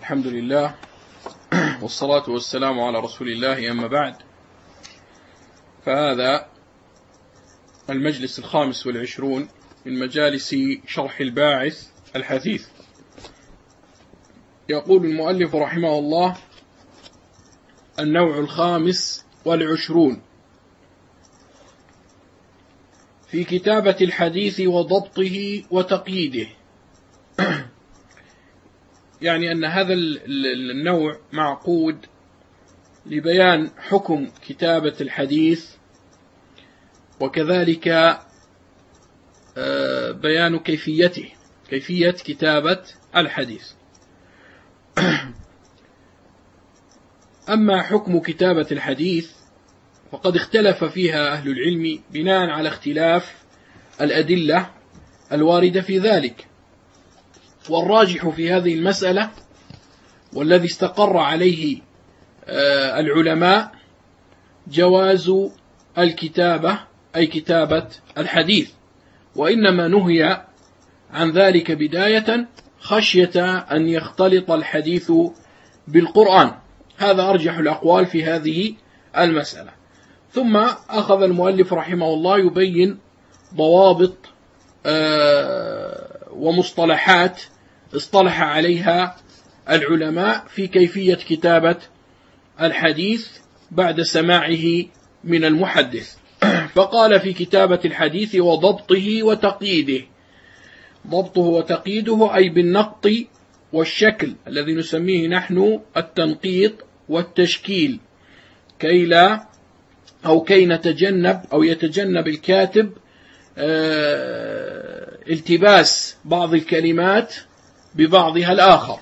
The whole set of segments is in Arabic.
الحمد لله والصلاة والسلام على رسول الله، أما بعد، فهذا المجلس 25 من مجالس شرح الباعث الحثيث. يقول المؤلف رحمه الله: النوع 25 في كتابة الحديث وضبطه وتقييده. يعني أن هذا النوع معقود لبيان حكم كتابة الحديث، وكذلك بيان كيفية كتابة الحديث. أما حكم كتابة الحديث فقد اختلف فيها أهل العلم بناء على اختلاف الأدلة الواردة في ذلك، والراجح في هذه المسألة والذي استقر عليه العلماء جواز الكتابة، أي كتابة الحديث، وإنما نهي عن ذلك بداية خشية أن يختلط الحديث بالقرآن. هذا أرجح الأقوال في هذه المسألة. ثم أخذ المؤلف رحمه الله يبين ضوابط ومصطلحات اصطلح عليها العلماء في كيفية كتابة الحديث بعد سماعه من المحدث. فقال: في كتابة الحديث وضبطه وتقييده. ضبطه وتقييده أي بالنقط والشكل الذي نسميه نحن التنقيط والتشكيل، كي نتجنب أو يتجنب الكاتب التباس بعض الكلمات ببعضها الآخر.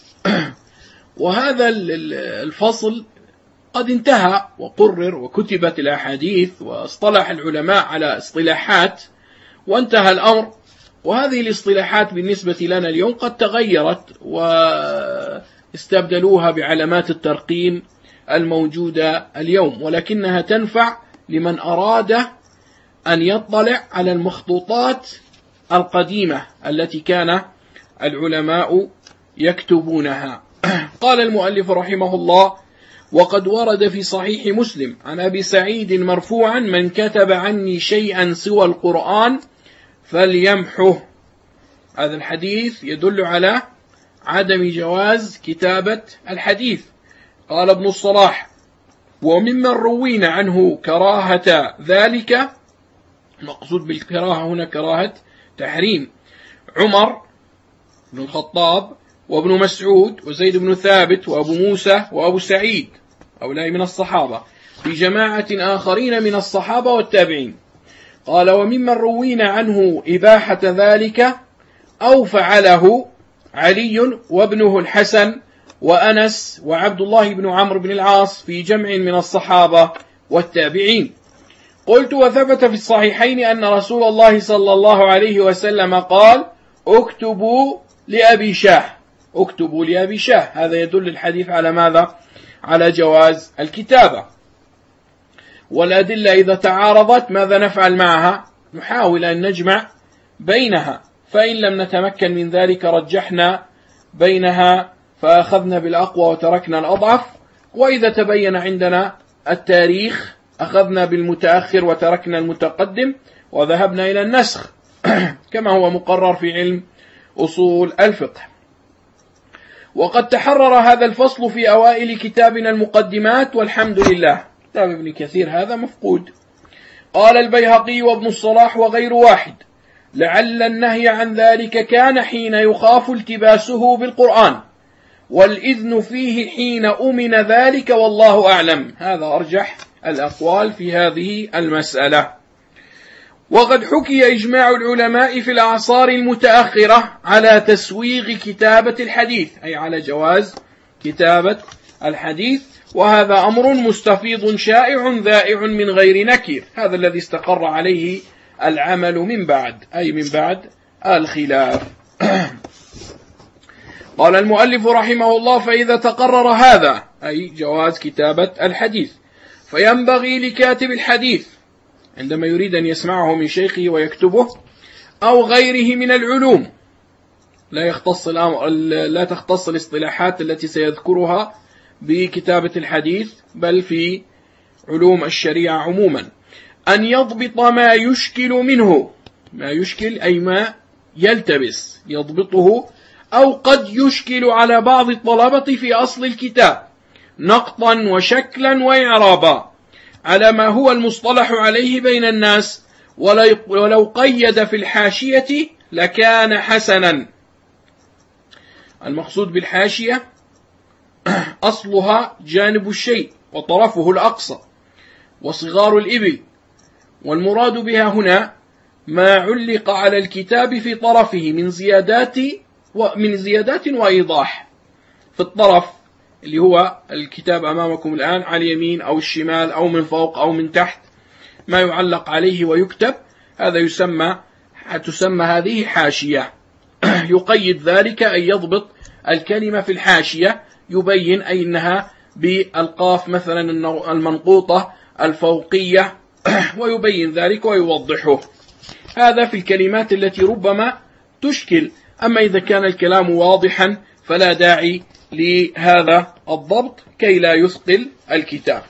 وهذا الفصل قد انتهى وقرر وكتبت الأحاديث واصطلح العلماء على اصطلاحات وانتهى الأمر. وهذه الاصطلاحات بالنسبة لنا اليوم قد تغيرت واستبدلوها بعلامات الترقيم الموجودة اليوم، ولكنها تنفع لمن أراد أن يطلع على المخطوطات القديمة التي كان العلماء يكتبونها. قال المؤلف رحمه الله: وقد ورد في صحيح مسلم عن أبي سعيد مرفوعا: من كتب عني شيئا سوى القرآن فليمحه. هذا الحديث يدل على عدم جواز كتابة الحديث. قال ابن الصلاح: وممن روينا عنه كراهة ذلك، المقصود بالكراهة هنا كراهة تحريم، عمر بن الخطاب وابن مسعود وزيد بن ثابت وأبو موسى وأبو سعيد، هؤلاء من الصحابة، في جماعة آخرين من الصحابة والتابعين. قال: وممن روينا عنه إباحة ذلك أو فعله علي وابنه الحسن وأنس وعبد الله بن عمرو بن العاص في جمع من الصحابة والتابعين. قلت: وثبت في الصحيحين أن رسول الله صلى الله عليه وسلم قال: اكتبوا لأبي شاه. اكتبوا لأبي شاه. هذا يدل الحديث على ماذا؟ على جواز الكتابة. والأدلة إذا تعارضت ماذا نفعل معها؟ نحاول أن نجمع بينها، فإن لم نتمكن من ذلك رجحنا بينها فأخذنا بالأقوى وتركنا الأضعف، وإذا تبين عندنا التاريخ أخذنا بالمتأخر وتركنا المتقدم وذهبنا إلى النسخ كما هو مقرر في علم أصول الفقه. وقد تحرر هذا الفصل في أوائل كتابنا المقدمات، والحمد لله. كتاب ابن كثير هذا مفقود. قال البيهقي وابن الصلاح وغير واحد: لعل النهي عن ذلك كان حين يخاف التباسه بالقرآن، والإذن فيه حين أمن ذلك، والله أعلم. هذا أرجح الأقوال في هذه المسألة. وقد حكي إجماع العلماء في الأعصار المتأخرة على تسويغ كتابة الحديث، أي على جواز كتابة الحديث، وهذا أمر مستفيض شائع ذائع من غير نكير. هذا الذي استقر عليه العمل من بعد، أي من بعد الخلاف. قال المؤلف رحمه الله: فإذا تقرر هذا، أي جواز كتابة الحديث، فينبغي لكاتب الحديث عندما يريد أن يسمعه من شيخه ويكتبه أو غيره من العلوم لا تختص الاصطلاحات التي سيذكرها بكتابة الحديث، بل في علوم الشريعة عموما. أن يضبط ما يشكل منه، ما يشكل أي ما يلتبس، يضبطه أو قد يشكل على بعض الطلبة في أصل الكتاب نقطا وشكلا وإعرابا على ما هو المصطلح عليه بين الناس، ولو قيد في الحاشية لكان حسنا. المقصود بالحاشية أصلها جانب الشيء وطرفه الأقصى وصغار الإبل، والمراد بها هنا ما علق على الكتاب في طرفه من زيادات وإيضاح. في الطرف اللي هو الكتاب أمامكم الآن على اليمين أو الشمال أو من فوق أو من تحت، ما يعلق عليه ويكتب، هذا تسمى هذه حاشية. يقيد ذلك أن يضبط الكلمة في الحاشية، يبين أنها بالقاف مثلا المنقوطة الفوقية، ويبين ذلك ويوضحه. هذا في الكلمات التي ربما تشكل. أما إذا كان الكلام واضحا فلا داعي لهذا الضبط كي لا يثقل الكتاب.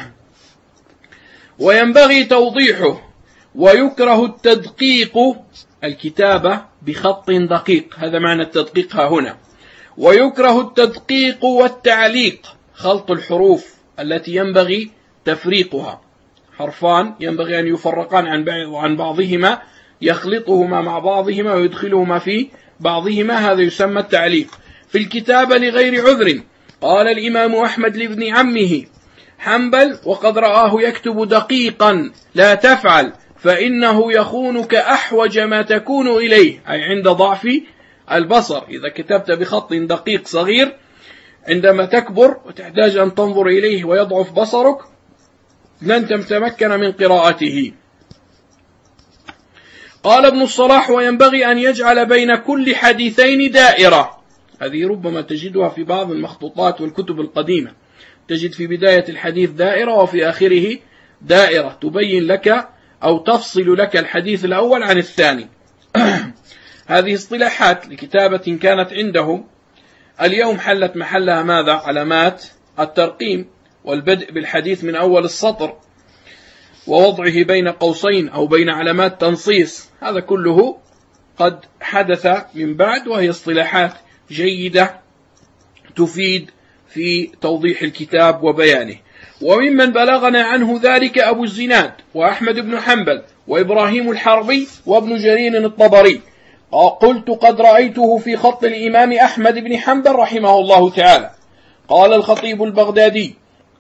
وينبغي توضيحه، ويكره التدقيق، الكتابة بخط دقيق، هذا معنى التدقيق هنا. ويكره التدقيق والتعليق، خلط الحروف التي ينبغي تفريقها، حرفان ينبغي أن يفرقان عن بعضهما، يخلطهما مع بعضهما ويدخلهما في بعضهما، هذا يسمى التعليق. في الكتابة لغير عذر، قال الإمام أحمد لابن عمه حنبل وقد رآه يكتب دقيقا لا تفعل فإنه يخونك أحوج ما تكون إليه، أي عند ضعف البصر. إذا كتبت بخط دقيق صغير عندما تكبر وتحتاج أن تنظر إليه ويضعف بصرك لن تتمكن من قراءته. قال ابن الصلاح وينبغي أن يجعل بين كل حديثين دائرة، هذه ربما تجدها في بعض المخطوطات والكتب القديمة، تجد في بداية الحديث دائرة وفي آخره دائرة تبين لك أو تفصل لك الحديث الأول عن الثاني. هذه اصطلاحات لكتابة كانت عندهم، اليوم حلت محلها ماذا؟ علامات الترقيم والبدء بالحديث من أول السطر ووضعه بين قوسين أو بين علامات تنصيص، هذا كله قد حدث من بعد، وهي اصطلاحات جيدة تفيد في توضيح الكتاب وبيانه. وممن بلغنا عنه ذلك أبو الزناد وأحمد بن حنبل وإبراهيم الحربي وابن جرير الطبري. قلت قد رأيته في خط الإمام أحمد بن حنبل رحمه الله تعالى. قال الخطيب البغدادي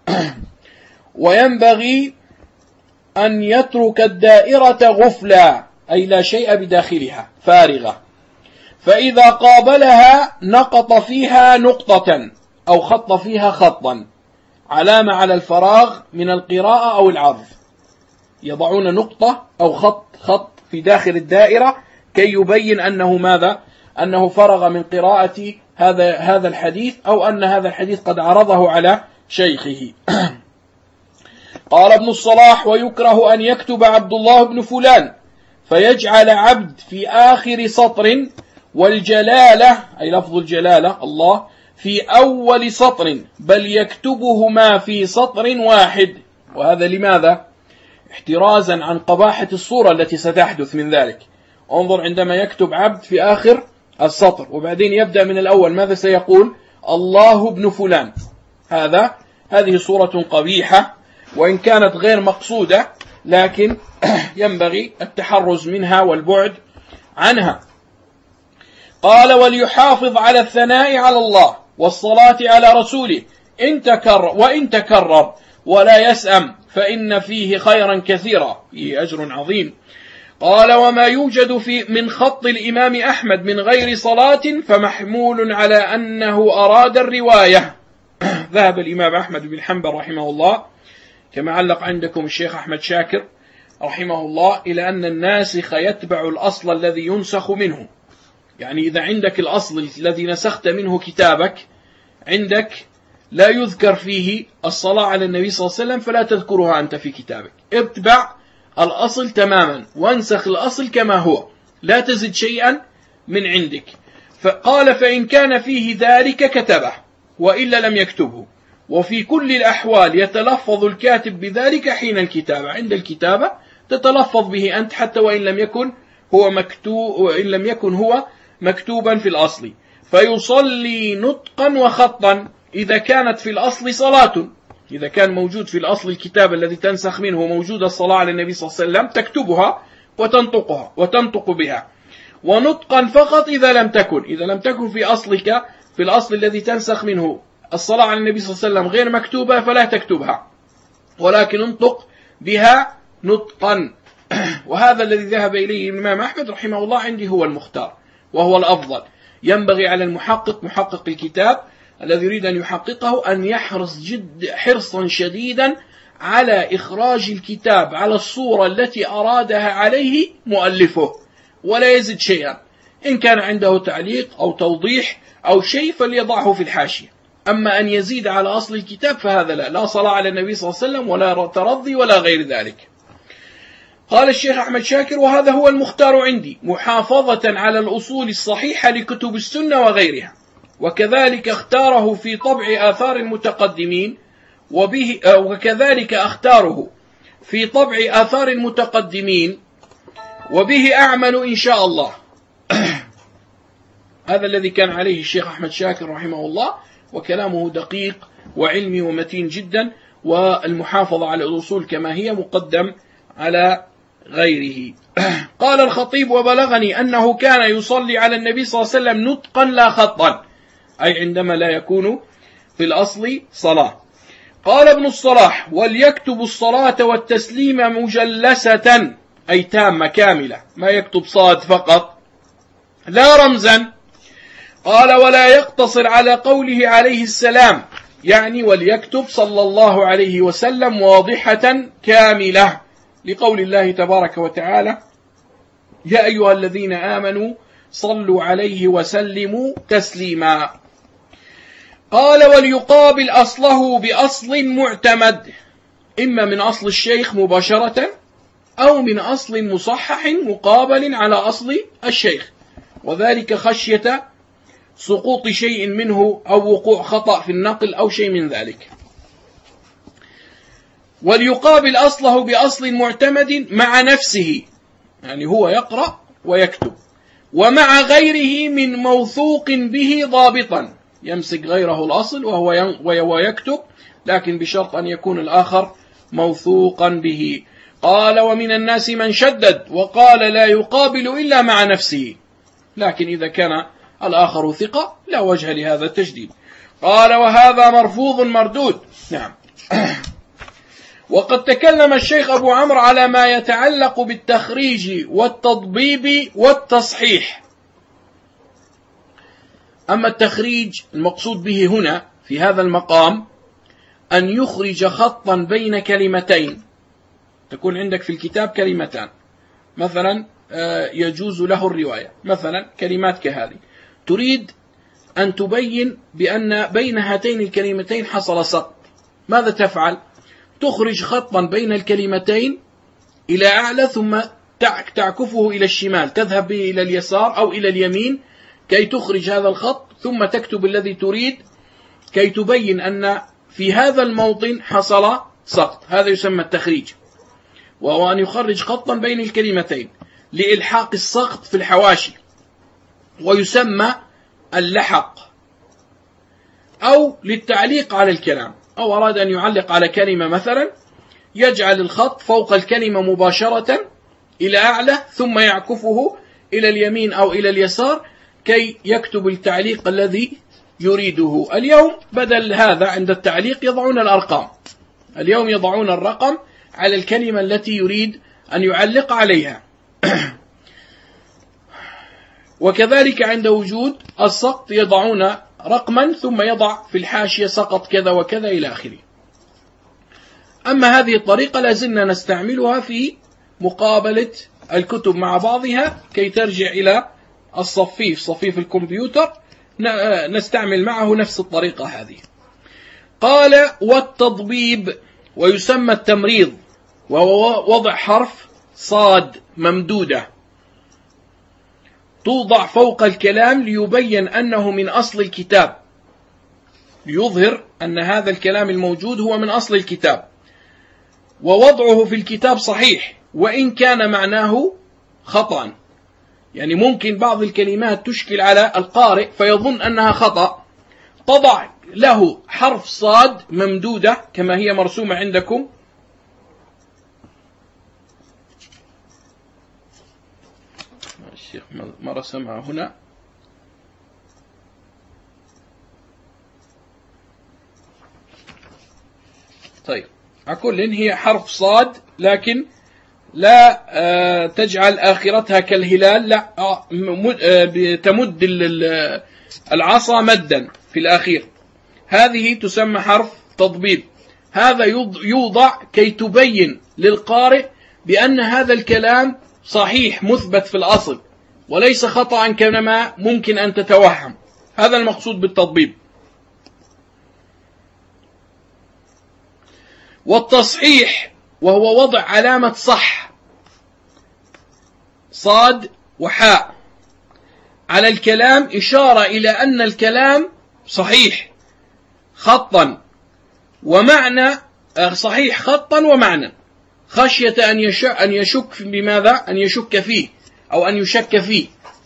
وينبغي أن يترك الدائرة غفلا، أي لا شيء بداخلها فارغة، فإذا قابلها نقط فيها نقطة أو خط فيها خطا، علامة على الفراغ من القراءة أو العرض، يضعون نقطة أو خط في داخل الدائرة كي يبين أنه ماذا؟ أنه فرغ من قراءة هذا الحديث، أو أن هذا الحديث قد عرضه على شيخه. قال ابن الصلاح ويكره أن يكتب عبد الله بن فلان فيجعل عبد في آخر سطر، والجلالة أي لفظ الجلالة الله في أول سطر، بل يكتبهما في سطر واحد. وهذا لماذا؟ احترازا عن قباحة الصورة التي ستحدث من ذلك. انظر عندما يكتب عبد في آخر السطر وبعدين يبدأ من الأول، ماذا سيقول؟ الله بن فلان. هذه صورة قبيحة، وإن كانت غير مقصودة لكن ينبغي التحرز منها والبعد عنها. قال وليحافظ على الثناء على الله والصلاة على رسوله وإن تكرر ولا يسأم، فإن فيه خيرا كثيرا، فيه أجر عظيم. قال وما يوجد من خط الإمام أحمد من غير صلاة فمحمول على أنه أراد الرواية. ذهب الإمام أحمد بن حنبل رحمه الله كما علق عندكم الشيخ أحمد شاكر رحمه الله إلى أن الناسخ يتبع الأصل الذي ينسخ منه. يعني إذا عندك الأصل الذي نسخت منه كتابك، عندك لا يذكر فيه الصلاة على النبي صلى الله عليه وسلم فلا تذكرها أنت في كتابك، اتبع الأصل تماما وانسخ الأصل كما هو، لا تزد شيئا من عندك. فقال فإن كان فيه ذلك كتبه وإلا لم يكتبه، وفي كل الأحوال يتلفظ الكاتب بذلك حين الكتابة، عند الكتابة تتلفظ به أنت حتى وإن لم يكن هو مكتوبا في الأصل. فيصلي نطقا وخطا إذا كانت في الأصل صلاة، إذا كان موجود في الأصل الكتاب الذي تنسخ منه موجود الصلاة على النبي صلى الله عليه وسلم تكتبها وتنطق بها، ونطقا فقط إذا لم تكن في أصلك في الأصل الذي تنسخ منه الصلاة على النبي صلى الله عليه وسلم غير مكتوبة فلا تكتبها، ولكن انطق بها نطقا. وهذا الذي ذهب إليه الإمام أحمد رحمه الله عندي هو المختار وهو الأفضل. ينبغي على محقق الكتاب الذي يريد أن يحققه أن يحرص حرصا شديدا على إخراج الكتاب على الصورة التي أرادها عليه مؤلفه، ولا يزد شيئا. إن كان عنده تعليق أو توضيح أو شيء فليضعه في الحاشية، أما أن يزيد على أصل الكتاب فهذا لا صلاة على النبي صلى الله عليه وسلم ولا ترضي ولا غير ذلك. قال الشيخ أحمد شاكر: وهذا هو المختار عندي، محافظة على الأصول الصحيحة لكتب السنة وغيرها، وكذلك اختاره في طبع آثار المتقدمين وبه أعمل إن شاء الله. هذا الذي كان عليه الشيخ أحمد شاكر رحمه الله، وكلامه دقيق وعلمي ومتين جدا، والمحافظة على الأصول كما هي مقدم على غيره. قال الخطيب: وبلغني أنه كان يصلي على النبي صلى الله عليه وسلم نطقا لا خطا، أي عندما لا يكون في الأصل صلاة. قال ابن الصلاح: وليكتب الصلاة والتسليم مجلسة، أي تامة كاملة، ما يكتب صاد فقط لا رمزا. قال: ولا يقتصر على قوله عليه السلام، يعني وليكتب صلى الله عليه وسلم واضحة كاملة، لقول الله تبارك وتعالى: يا أيها الذين آمنوا صلوا عليه وسلموا تسليما. قال: وليقابل أصله بأصل معتمد، إما من أصل الشيخ مباشرة أو من أصل مصحح مقابل على أصل الشيخ، وذلك خشية سقوط شيء منه أو وقوع خطأ في النقل أو شيء من ذلك. وليقابل أصله بأصل معتمد مع نفسه، يعني هو يقرأ ويكتب، ومع غيره من موثوق به ضابطا، يمسك غيره الأصل وهو يكتب، لكن بشرط أن يكون الآخر موثوقا به. قال: ومن الناس من شدد وقال لا يقابل إلا مع نفسه، لكن إذا كان الآخر ثقة لا وجه لهذا التشديد. قال: وهذا مرفوض مردود. نعم. وقد تكلم الشيخ أبو عمرو على ما يتعلق بالتخريج والتضبيب والتصحيح. أما التخريج المقصود به هنا في هذا المقام أن يخرج خطا بين كلمتين، تكون عندك في الكتاب كلمتان مثلا يجوز له الرواية، مثلا كلمات كهذه، تريد أن تبين بأن بين هاتين الكلمتين حصل سقط، ماذا تفعل؟ تخرج خطا بين الكلمتين إلى أعلى ثم تعكفه إلى الشمال، تذهب به إلى اليسار أو إلى اليمين كي تخرج هذا الخط، ثم تكتب الذي تريد كي تبين أن في هذا الموطن حصل سقط. هذا يسمى التخريج، وهو أن يخرج خطا بين الكلمتين لإلحاق السقط في الحواشي، ويسمى اللحق، أو للتعليق على الكلام، أو أراد أن يعلق على كلمة مثلا يجعل الخط فوق الكلمة مباشرة إلى أعلى ثم يعكفه إلى اليمين أو إلى اليسار كي يكتب التعليق الذي يريده. اليوم بدل هذا عند التعليق يضعون الأرقام، اليوم يضعون الرقم على الكلمة التي يريد أن يعلق عليها. وكذلك عند وجود السقط يضعون رقما ثم يضع في الحاشية سقط كذا وكذا إلى آخره. أما هذه الطريقة لازلنا نستعملها في مقابلة الكتب مع بعضها كي ترجع إلى صفيف الكمبيوتر، نستعمل معه نفس الطريقة هذه. قال: والتضبيب، ويسمى التمريض، وهو وضع حرف صاد ممدودة توضع فوق الكلام ليبين أنه من أصل الكتاب، ليظهر أن هذا الكلام الموجود هو من أصل الكتاب، ووضعه في الكتاب صحيح وإن كان معناه خطأ. يعني ممكن بعض الكلمات تشكل على القارئ فيظن أنها خطأ، تضع له حرف صاد ممدودة كما هي مرسومة عندكم، الشيخ ما رسمها هنا، طيب أقول إن هي حرف صاد لكن لا تجعل آخرتها كالهلال، لا تمد العصا مدا في الأخير، هذه تسمى حرف تضبيب. هذا يوضع كي تبين للقارئ بأن هذا الكلام صحيح مثبت في الأصل وليس خطأ كما ممكن أن تتوهم. هذا المقصود بالتضبيب. والتصحيح وهو وضع علامة صح صاد وحاء على الكلام، إشارة إلى أن الكلام صحيح خطا ومعنى، صحيح خطا ومعنى، خشية أن يشك بماذا؟ أن يشك فيه أو أن يشك فيه.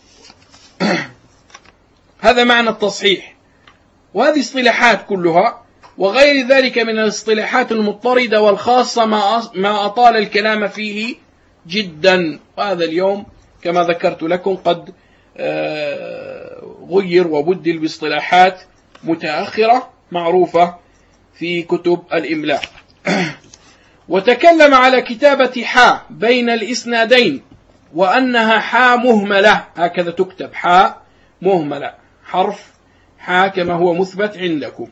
هذا معنى التصحيح. وهذه اصطلاحات كلها وغير ذلك من الاصطلاحات المضطردة والخاصة ما أطال الكلام فيه جدا. وهذا اليوم كما ذكرت لكم قد غير وبدل باصطلاحات متأخرة معروفة في كتب الإملاء. وتكلم على كتابة حاء بين الإسنادين وأنها حاء مهملة، هكذا تكتب حاء مهملة، حرف حاء كما هو مثبت عندكم.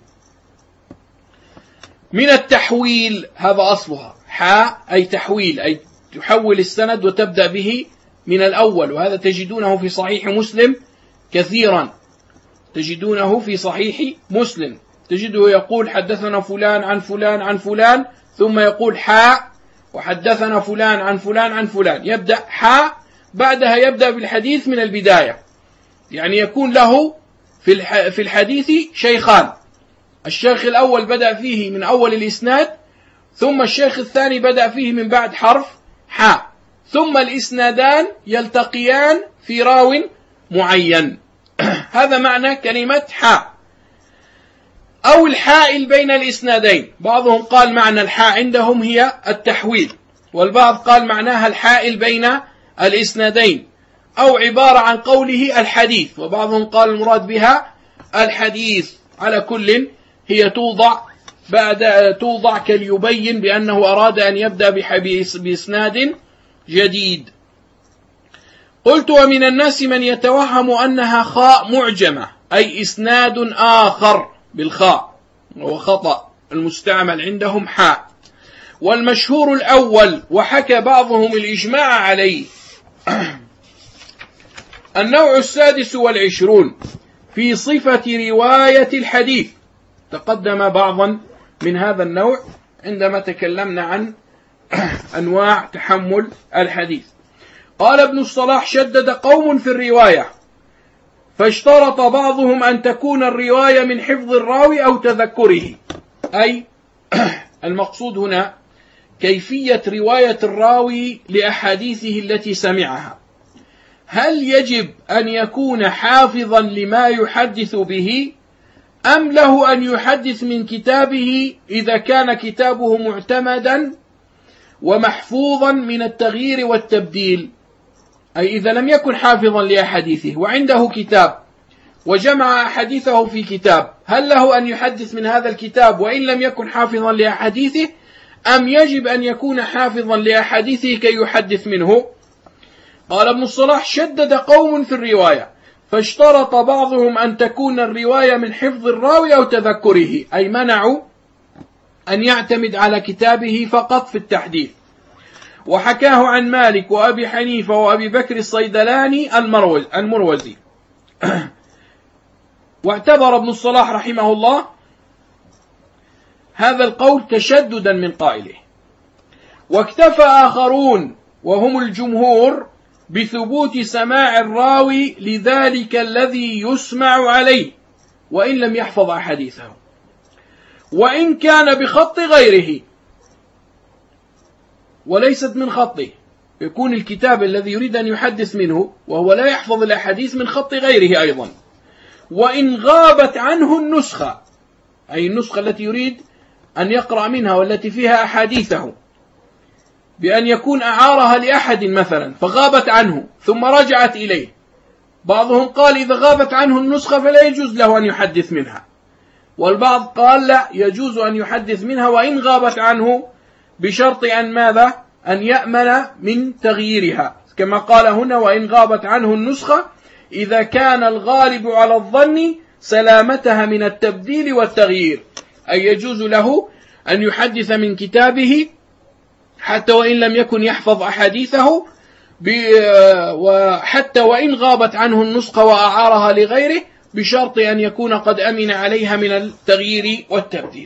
من التحويل، هذا أصلها حاء أي تحويل، أي تحول السند وتبدأ به من الأول، وهذا تجدونه في صحيح مسلم كثيرا، تجدونه في صحيح مسلم، تجده يقول حدثنا فلان عن فلان عن فلان، ثم يقول حاء وحدثنا فلان عن فلان عن فلان، يبدأ حاء بعدها يبدأ بالحديث من البداية. يعني يكون له في الحديث شيخان، الشيخ الأول بدأ فيه من أول الإسناد، ثم الشيخ الثاني بدأ فيه من بعد حرف حاء، ثم الإسنادان يلتقيان في راو معين. هذا معنى كلمة حاء. أو الحائل بين الإسنادين، بعضهم قال معنى الحاء عندهم هي التحويل، والبعض قال معناها الحائل بين الإسنادين، أو عبارة عن قوله الحديث، وبعضهم قال المراد بها الحديث. على كل هي توضع كي يبين بأنه أراد أن يبدأ بإسناد جديد. قلت ومن الناس من يتوهم أنها خاء معجمة، أي إسناد آخر بالخاء، وهو خطأ، المستعمل عندهم حاء. والمشهور الأول، وحكى بعضهم الإجماع عليه. النوع 26 في صفة رواية الحديث. تقدم بعضا من هذا النوع عندما تكلمنا عن أنواع تحمل الحديث. قال ابن الصلاح شدد قوم في الرواية، فاشترط بعضهم أن تكون الرواية من حفظ الراوي أو تذكره، أي المقصود هنا كيفية رواية الراوي لأحاديثه التي سمعها. هل يجب أن يكون حافظا لما يحدث به، أم له أن يحدث من كتابه إذا كان كتابه معتمدا ومحفوظا من التغيير والتبديل؟ أي إذا لم يكن حافظا لأحاديثه وعنده كتاب وجمع أحاديثه في كتاب، هل له أن يحدث من هذا الكتاب وإن لم يكن حافظا لأحاديثه، أم يجب أن يكون حافظا لأحاديثه كي يحدث منه؟ قال ابن الصلاح شدد قوم في الرواية، فاشترط بعضهم أن تكون الرواية من حفظ الراوي أو تذكره، أي منعوا أن يعتمد على كتابه فقط في التحديث. وحكاه عن مالك وأبي حنيفة وأبي بكر الصيدلاني المروزي. واعتبر ابن الصلاح رحمه الله هذا القول تشددا من قائله. واكتفى آخرون وهم الجمهور بثبوت سماع الراوي لذلك الذي يسمع عليه وإن لم يحفظ أحاديثه، وإن كان بخط غيره وليست من خطه، يكون الكتاب الذي يريد أن يحدث منه وهو لا يحفظ الأحاديث من خط غيره أيضا. وإن غابت عنه النسخة، أي النسخة التي يريد أن يقرأ منها والتي فيها أحاديثه، بأن يكون أعارها لأحد مثلا فغابت عنه ثم رجعت إليه. بعضهم قال إذا غابت عنه النسخة فلا يجوز له أن يحدث منها، والبعض قال لا، يجوز أن يحدث منها وإن غابت عنه، بشرط أن ماذا؟ أن يأمن من تغييرها، كما قال هنا وإن غابت عنه النسخة إذا كان الغالب على الظن سلامتها من التبديل والتغيير، أي يجوز له أن يحدث من كتابه حتى وإن لم يكن يحفظ أحاديثه، وحتى وإن غابت عنه النسخة وأعارها لغيره، بشرط أن يكون قد أمن عليها من التغيير والتبديل.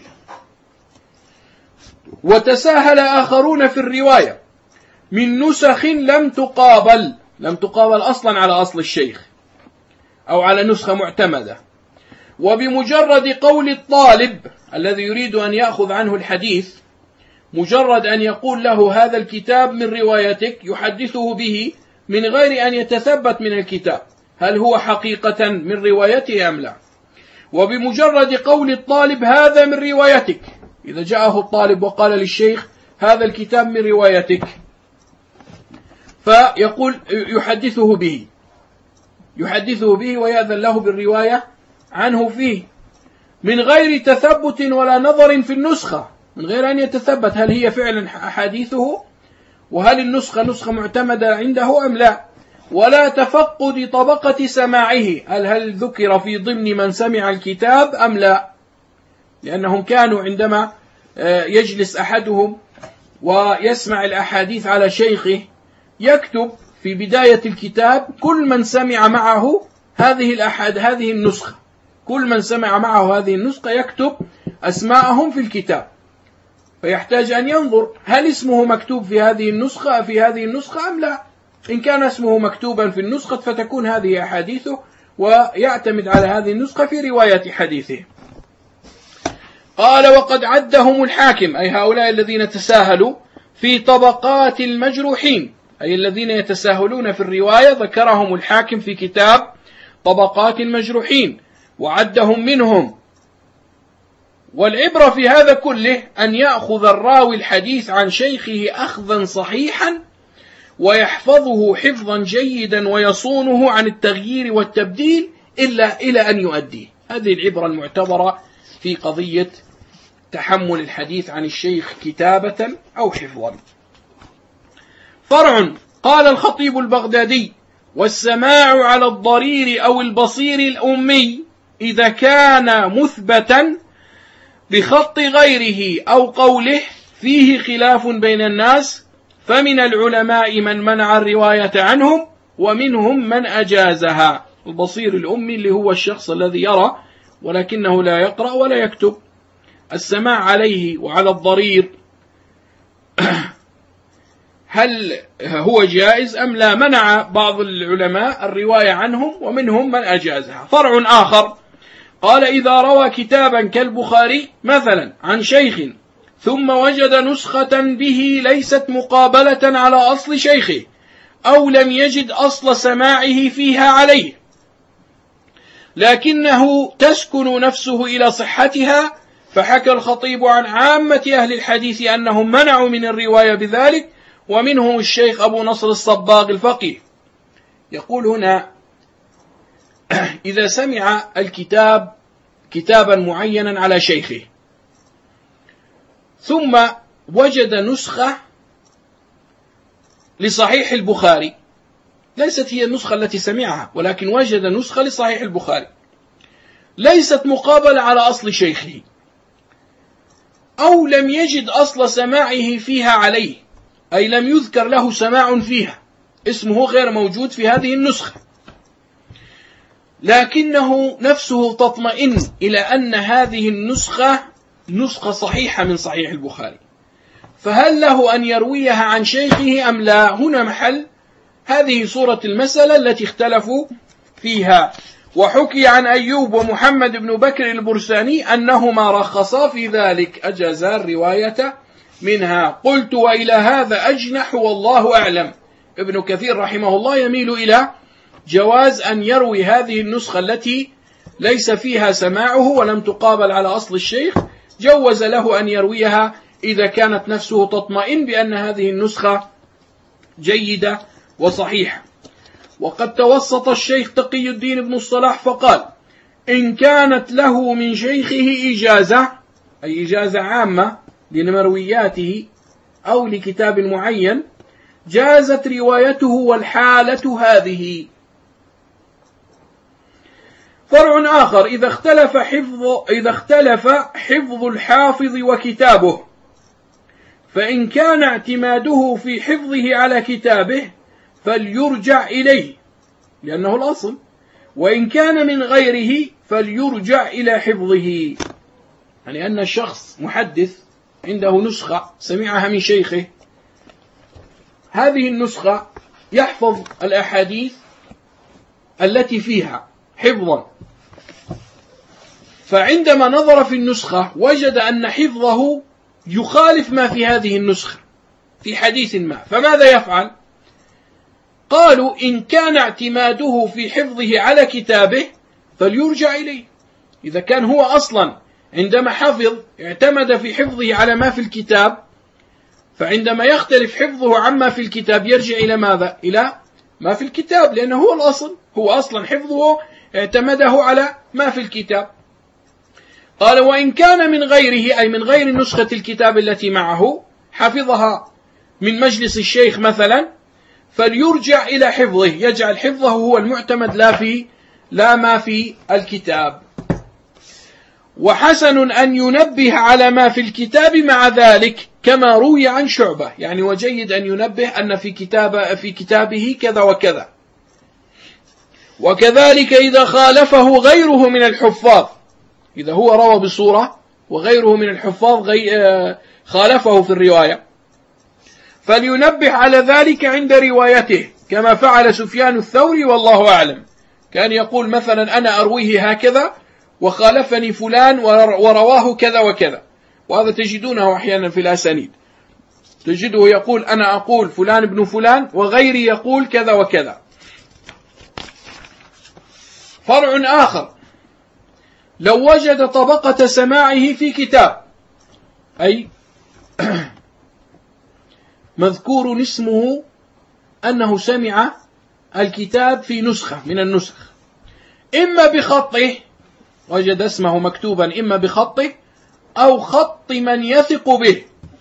وتساهل آخرون في الرواية من نسخ لم تقابل أصلا على أصل الشيخ أو على نسخة معتمدة، وبمجرد قول الطالب الذي يريد أن يأخذ عنه الحديث، مجرد أن يقول له هذا الكتاب من روايتك، يحدثه به من غير أن يتثبت من الكتاب هل هو حقيقة من روايته أم لا. وبمجرد قول الطالب هذا من روايتك، إذا جاءه الطالب وقال للشيخ هذا الكتاب من روايتك، فيقول يحدثه به ويأذن له بالرواية عنه فيه، من غير تثبت ولا نظر في النسخة، من غير أن يتثبت هل هي فعلا أحاديثه وهل النسخة نسخة معتمدة عنده أم لا، ولا تفقد طبقة سماعه، هل ذكر في ضمن من سمع الكتاب أم لا، لأنهم كانوا عندما يجلس أحدهم ويسمع الأحاديث على شيخه يكتب في بداية الكتاب كل من سمع معه هذه النسخة، كل من سمع معه هذه النسخة يكتب أسماءهم في الكتاب، فيحتاج أن ينظر هل اسمه مكتوب في هذه النسخة أم لا. إن كان اسمه مكتوبا في النسخة فتكون هذه أحاديثه، ويعتمد على هذه النسخة في رواية حديثه. قال وقد عدهم الحاكم، أي هؤلاء الذين تساهلوا في طبقات المجروحين، أي الذين يتساهلون في الرواية، ذكرهم الحاكم في كتاب طبقات المجروحين وعدهم منهم. والعبرة في هذا كله أن يأخذ الراوي الحديث عن شيخه أخذا صحيحا ويحفظه حفظا جيدا ويصونه عن التغيير والتبديل إلى أن يؤديه. هذه العبرة المعتبرة في قضية تحمل الحديث عن الشيخ كتابة أو حفظا. فرع. قال الخطيب البغدادي: والسماع على الضرير أو البصير الأمي إذا كان مثبتا بخط غيره أو قوله فيه خلاف بين الناس، فمن العلماء من منع الرواية عنهم ومنهم من أجازها. البصير الأمي اللي هو الشخص الذي يرى ولكنه لا يقرأ ولا يكتب. السماع عليه وعلى الضرير هل هو جائز أم لا؟ منع بعض العلماء الرواية عنهم ومنهم من أجازها. فرع آخر قال: إذا روى كتابا كالبخاري مثلا عن شيخ ثم وجد نسخة به ليست مقابلة على أصل شيخه، أو لم يجد أصل سماعه فيها عليه، لكنه تسكن نفسه إلى صحتها، فحكى الخطيب عن عامة أهل الحديث أنهم منعوا من الرواية بذلك، ومنهم الشيخ أبو نصر الصباغ الفقيه. يقول هنا: إذا سمع الكتاب كتابا معينا على شيخه ثم وجد نسخة لصحيح البخاري، ليست هي النسخة التي سمعها، ولكن وجد نسخة لصحيح البخاري ليست مقابلة على أصل شيخه، أو لم يجد أصل سماعه فيها عليه، أي لم يذكر له سماع فيها، اسمه غير موجود في هذه النسخة، لكنه نفسه تطمئن إلى أن هذه النسخة نسخة صحيحة من صحيح البخاري، فهل له أن يرويها عن شيخه أم لا؟ هنا محل هذه صورة المسألة التي اختلفوا فيها. وحكي عن أيوب ومحمد بن بكر البرساني أنهما رخصا في ذلك، أجازا الرواية منها. قلت وإلى هذا أجنح والله أعلم. ابن كثير رحمه الله يميل إلى جواز أن يروي هذه النسخة التي ليس فيها سماعه ولم تقابل على أصل الشيخ، جوز له أن يرويها إذا كانت نفسه تطمئن بأن هذه النسخة جيدة وصحيحة. وقد توسط الشيخ تقي الدين بن الصلاح فقال: إن كانت له من شيخه إجازة، أي إجازة عامة لمروياته أو لكتاب معين، جازت روايته والحالة هذه. فرع آخر: إذا اختلف حفظ الحافظ وكتابه، فإن كان اعتماده في حفظه على كتابه فليرجع إليه لأنه الأصل، وإن كان من غيره فليرجع إلى حفظه. يعني أن الشخص محدث عنده نسخة سمعها من شيخه، هذه النسخة يحفظ الأحاديث التي فيها حفظا، فعندما نظر في النسخة وجد أن حفظه يخالف ما في هذه النسخة في حديث ما، فماذا يفعل؟ قالوا: إن كان اعتماده في حفظه على كتابه فليرجع إليه. إذا كان هو أصلا عندما حفظ اعتمد في حفظه على ما في الكتاب، فعندما يختلف حفظه عما في الكتاب يرجع إلى ماذا؟ إلى ما في الكتاب، لأنه هو الأصل، هو أصلا حفظه اعتمده على ما في الكتاب. قال: وإن كان من غيره، أي من غير نسخة الكتاب التي معه، حفظها من مجلس الشيخ مثلا، فليرجع إلى حفظه، يجعل حفظه هو المعتمد لا ما في الكتاب. وحسن أن ينبه على ما في الكتاب مع ذلك كما روي عن شعبة، يعني وجيد أن ينبه أن في كتابه كذا وكذا. وكذلك إذا خالفه غيره من الحفاظ، إذا هو روى بصورة وغيره من الحفاظ خالفه في الرواية، فلينبه على ذلك عند روايته كما فعل سفيان الثوري والله أعلم. كان يقول مثلا: أنا أرويه هكذا وخالفني فلان ورواه كذا وكذا، وهذا تجدونه أحيانا في الأسانيد، تجده يقول: أنا أقول فلان ابن فلان وغيري يقول كذا وكذا. فرع آخر: لو وجد طبقة سماعه في كتاب، أي مذكور اسمه أنه سمع الكتاب في نسخة من النسخ، إما بخطه، وجد اسمه مكتوبا إما بخطه أو خط من يثق به،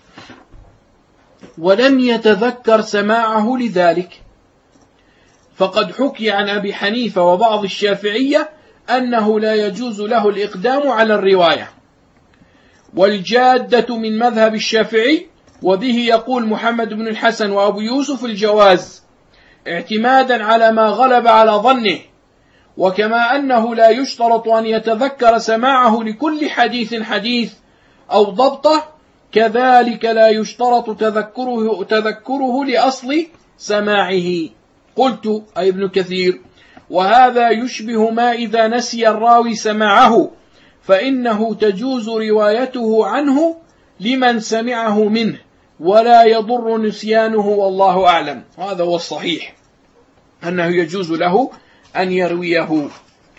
ولم يتذكر سماعه لذلك، فقد حكي عن أبي حنيفة وبعض الشافعية أنه لا يجوز له الإقدام على الرواية، والجادة من مذهب الشافعي، وبه يقول محمد بن الحسن وأبو يوسف الجواز، اعتمادا على ما غلب على ظنه. وكما أنه لا يشترط أن يتذكر سماعه لكل حديث أو ضبطه، كذلك لا يشترط تذكره لأصل سماعه. قلت أي ابن كثير: وهذا يشبه ما إذا نسي الراوي سماعه فإنه تجوز روايته عنه لمن سمعه منه ولا يضر نسيانه والله أعلم. هذا هو الصحيح، أنه يجوز له أن يرويه.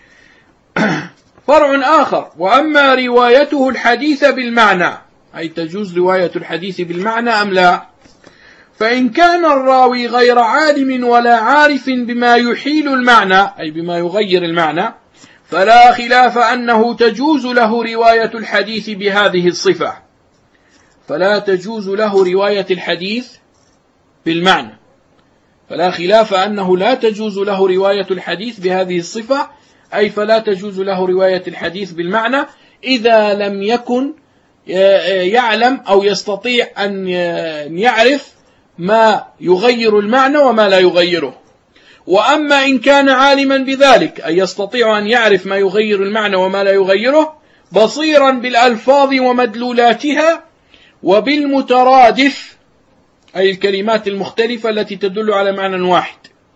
فرع آخر: وأما روايته الحديث بالمعنى، أي تجوز رواية الحديث بالمعنى أم لا؟ فإن كان الراوي غير عالم ولا عارف بما يحيل المعنى، أي بما يغير المعنى، فلا خلاف أنه تجوز له رواية الحديث بهذه الصفة. فلا تجوز له رواية الحديث بالمعنى، فلا خلاف أنه لا تجوز له رواية الحديث بهذه الصفة، أي فلا تجوز له رواية الحديث بالمعنى إذا لم يكن يعلم أو يستطيع أن يعرف ما يغير المعنى وما لا يغيره. وأما إن كان عالما بذلك، أي يستطيع أن يعرف ما يغير المعنى وما لا يغيره، بصيرا بالألفاظ ومدلولاتها وبالمترادف، أي الكلمات المختلفة التي تدل على معنى واحد،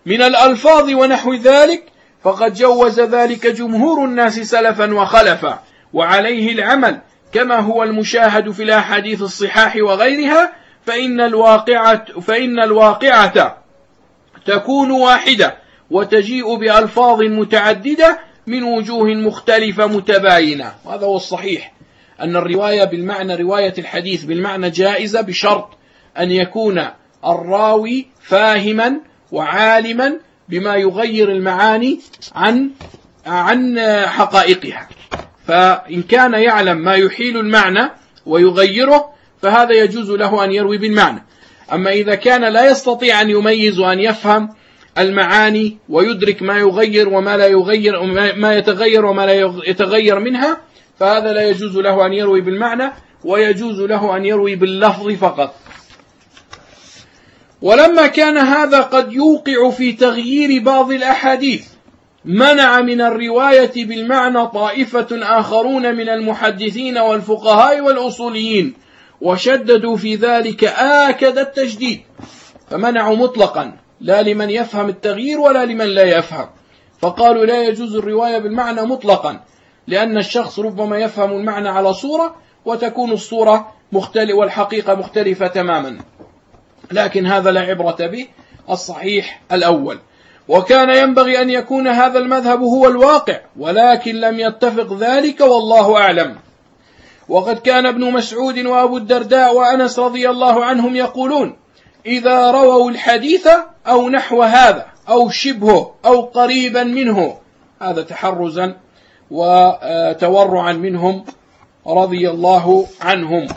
من الألفاظ ونحو ذلك فقد جوز ذلك جمهور الناس سلفا وخلفا، وعليه العمل كما هو المشاهد في الأحاديث الصحاح وغيرها، فإن الواقعة تكون واحدة وتجيء بألفاظ متعددة من وجوه مختلفة متباينة. وهذا هو الصحيح، أن الرواية بالمعنى، رواية الحديث بالمعنى جائزة بشرط أن يكون الراوي فاهما وعالما بما يغير المعاني عن حقائقها، فإن كان يعلم ما يحيل المعنى ويغيره فهذا يجوز له أن يروي بالمعنى. أما إذا كان لا يستطيع أن يميز وأن يفهم المعاني ويدرك ما يغير وما لا يغير، ما يتغير وما لا يتغير منها، فهذا لا يجوز له أن يروي بالمعنى، ويجوز له أن يروي باللفظ فقط. ولما كان هذا قد يوقع في تغيير بعض الأحاديث منع من الرواية بالمعنى طائفة آخرون من المحدثين والفقهاء والأصوليين، وشددوا في ذلك آكد التشديد، فمنعوا مطلقا لا لمن يفهم التغيير ولا لمن لا يفهم، فقالوا لا يجوز الرواية بالمعنى مطلقا، لأن الشخص ربما يفهم المعنى على صورة وتكون الصورة مختلفة والحقيقة مختلفة تماما، لكن هذا لا عبرة به، الصحيح الأول. وكان ينبغي أن يكون هذا المذهب هو الواقع، ولكن لم يتفق ذلك والله أعلم. وقد كان ابن مسعود وأبو الدرداء وأنس رضي الله عنهم يقولون: إذا رووا الحديث أو نحو هذا أو شبهه أو قريبا منه، هذا تحرزا وتورعا منهم رضي الله عنهم.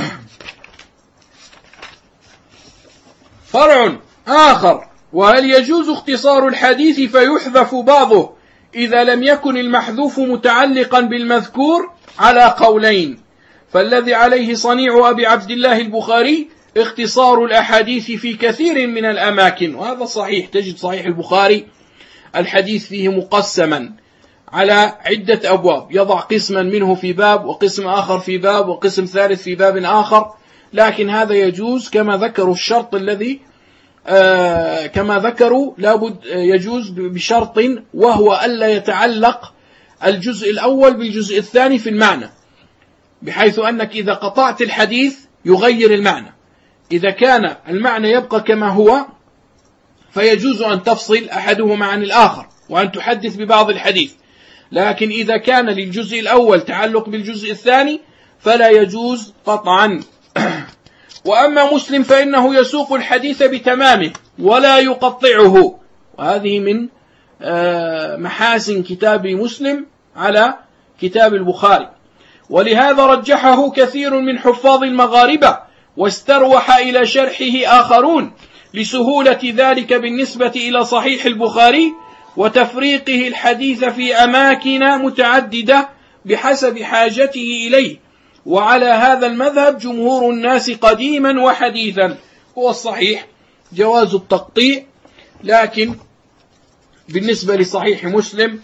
فرع آخر: وهل يجوز اختصار الحديث فيحذف بعضه إذا لم يكن المحذوف متعلقا بالمذكور؟ على قولين، فالذي عليه صنيع أبي عبد الله البخاري اختصار الأحاديث في كثير من الأماكن، وهذا صحيح. تجد صحيح البخاري الحديث فيه مقسما على عدة أبواب، يضع قسما منه في باب، وقسم آخر في باب، وقسم ثالث في باب آخر، لكن هذا يجوز كما ذكروا الشرط الذي كما ذكروا لابد يجوز بشرط، وهو ألا يتعلق الجزء الأول بالجزء الثاني في المعنى، بحيث أنك إذا قطعت الحديث يغير المعنى. إذا كان المعنى يبقى كما هو فيجوز أن تفصل أحدهما عن الآخر وأن تحدث ببعض الحديث، لكن إذا كان للجزء الأول تعلق بالجزء الثاني فلا يجوز قطعا. وأما مسلم فإنه يسوق الحديث بتمامه ولا يقطعه، وهذه من محاسن كتاب مسلم على كتاب البخاري، ولهذا رجحه كثير من حفاظ المغاربة، واستروح إلى شرحه آخرون لسهولة ذلك بالنسبة إلى صحيح البخاري وتفريقه الحديث في أماكن متعددة بحسب حاجته إليه. وعلى هذا المذهب جمهور الناس قديما وحديثا. هو الصحيح جواز التقطيع، لكن بالنسبة لصحيح مسلم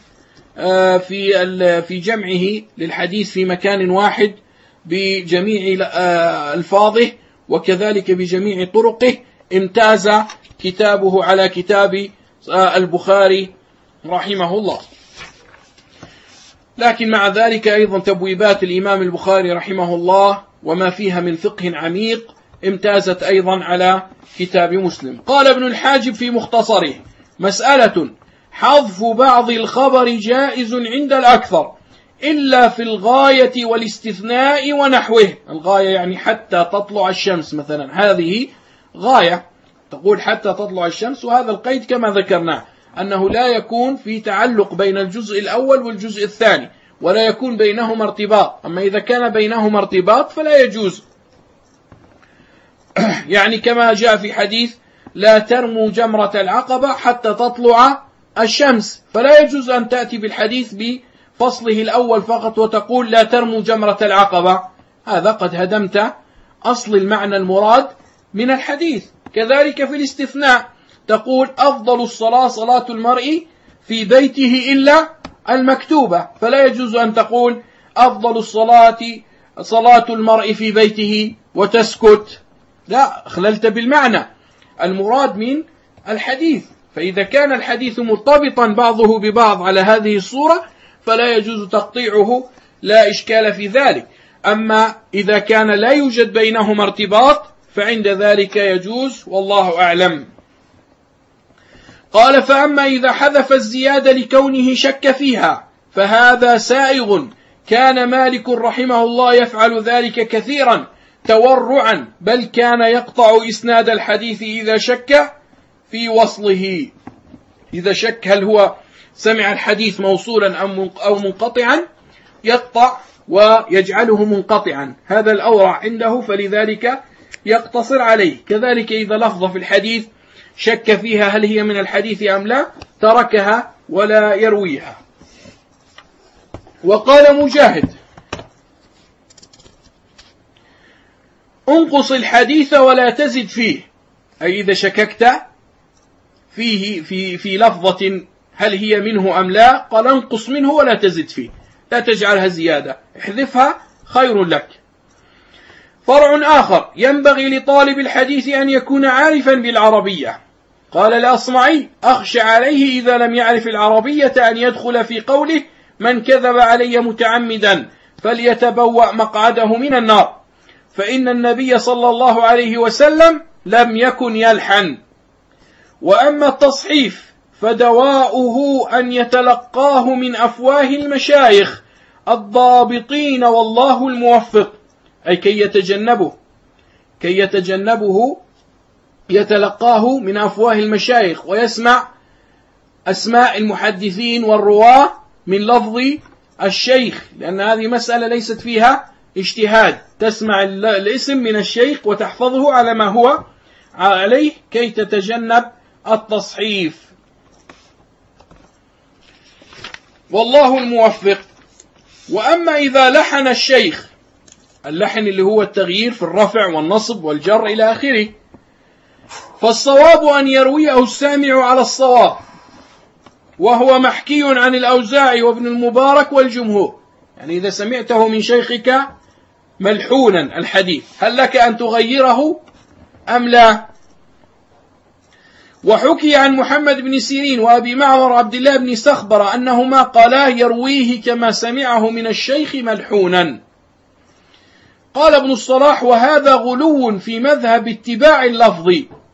في جمعه للحديث في مكان واحد بجميع ألفاظه وكذلك بجميع طرقه امتاز كتابه على كتاب البخاري رحمه الله. لكن مع ذلك أيضا تبويبات الإمام البخاري رحمه الله وما فيها من فقه عميق امتازت أيضا على كتاب مسلم. قال ابن الحاجب في مختصره: مسألة: حذف بعض الخبر جائز عند الأكثر إلا في الغاية والاستثناء ونحوه. الغاية يعني حتى تطلع الشمس مثلا، هذه غاية، تقول حتى تطلع الشمس، وهذا القيد كما ذكرناه أنه لا يكون في تعلق بين الجزء الأول والجزء الثاني، ولا يكون بينهما ارتباط. أما إذا كان بينهما ارتباط فلا يجوز. يعني كما جاء في حديث: لا ترموا جمرة العقبة حتى تطلع الشمس، فلا يجوز أن تأتي بالحديث بفصله الأول فقط وتقول لا ترموا جمرة العقبة، هذا قد هدمت أصل المعنى المراد من الحديث. كذلك في الاستثناء تقول: أفضل الصلاة صلاة المرء في بيته إلا المكتوبة، فلا يجوز أن تقول أفضل الصلاة صلاة المرء في بيته وتسكت، لا، أخللت بالمعنى المراد من الحديث. فإذا كان الحديث مرتبطا بعضه ببعض على هذه الصورة فلا يجوز تقطيعه، لا إشكال في ذلك. أما إذا كان لا يوجد بينهما ارتباط فعند ذلك يجوز، والله أعلم. قال: فأما إذا حذف الزيادة لكونه شك فيها فهذا سائغ، كان مالك رحمه الله يفعل ذلك كثيرا تورعا، بل كان يقطع إسناد الحديث إذا شك في وصله. إذا شك هل هو سمع الحديث موصولا أو منقطعا يقطع ويجعله منقطعا، هذا الأورع عنده، فلذلك يقتصر عليه. كذلك إذا لفظ في الحديث شك فيها هل هي من الحديث أم لا تركها ولا يرويها. وقال مجاهد: انقص الحديث ولا تزد فيه، أي إذا شككت فيه في لفظة هل هي منه أم لا، قال انقص منه ولا تزد فيه، لا تجعلها زيادة، احذفها خير لك. فرع آخر: ينبغي لطالب الحديث أن يكون عارفا بالعربية. قال الأصمعي: أخشى عليه إذا لم يعرف العربية أن يدخل في قوله من كذب علي متعمدا فليتبوأ مقعده من النار، فإن النبي صلى الله عليه وسلم لم يكن يلحن. وأما التصحيف فدواؤه أن يتلقاه من أفواه المشايخ الضابطين والله الموفق، أي كي يتجنبه يتلقاه من أفواه المشايخ ويسمع أسماء المحدثين والرواة من لفظ الشيخ، لأن هذه مسألة ليست فيها اجتهاد، تسمع الاسم من الشيخ وتحفظه على ما هو عليه كي تتجنب التصحيف، والله الموفق. وأما إذا لحن الشيخ، اللحن اللي هو التغيير في الرفع والنصب والجر إلى آخره، فالصواب أن يرويه السامع على الصواب، وهو محكي عن الأوزاعي وابن المبارك والجمهور. يعني إذا سمعته من شيخك ملحونا الحديث هل لك أن تغيره أم لا؟ وحكي عن محمد بن سيرين وأبي معمر عبد الله بن سخبر أنهما قالا يرويه كما سمعه من الشيخ ملحونا. قال ابن الصلاح: وهذا غلو في مذهب اتباع اللفظ،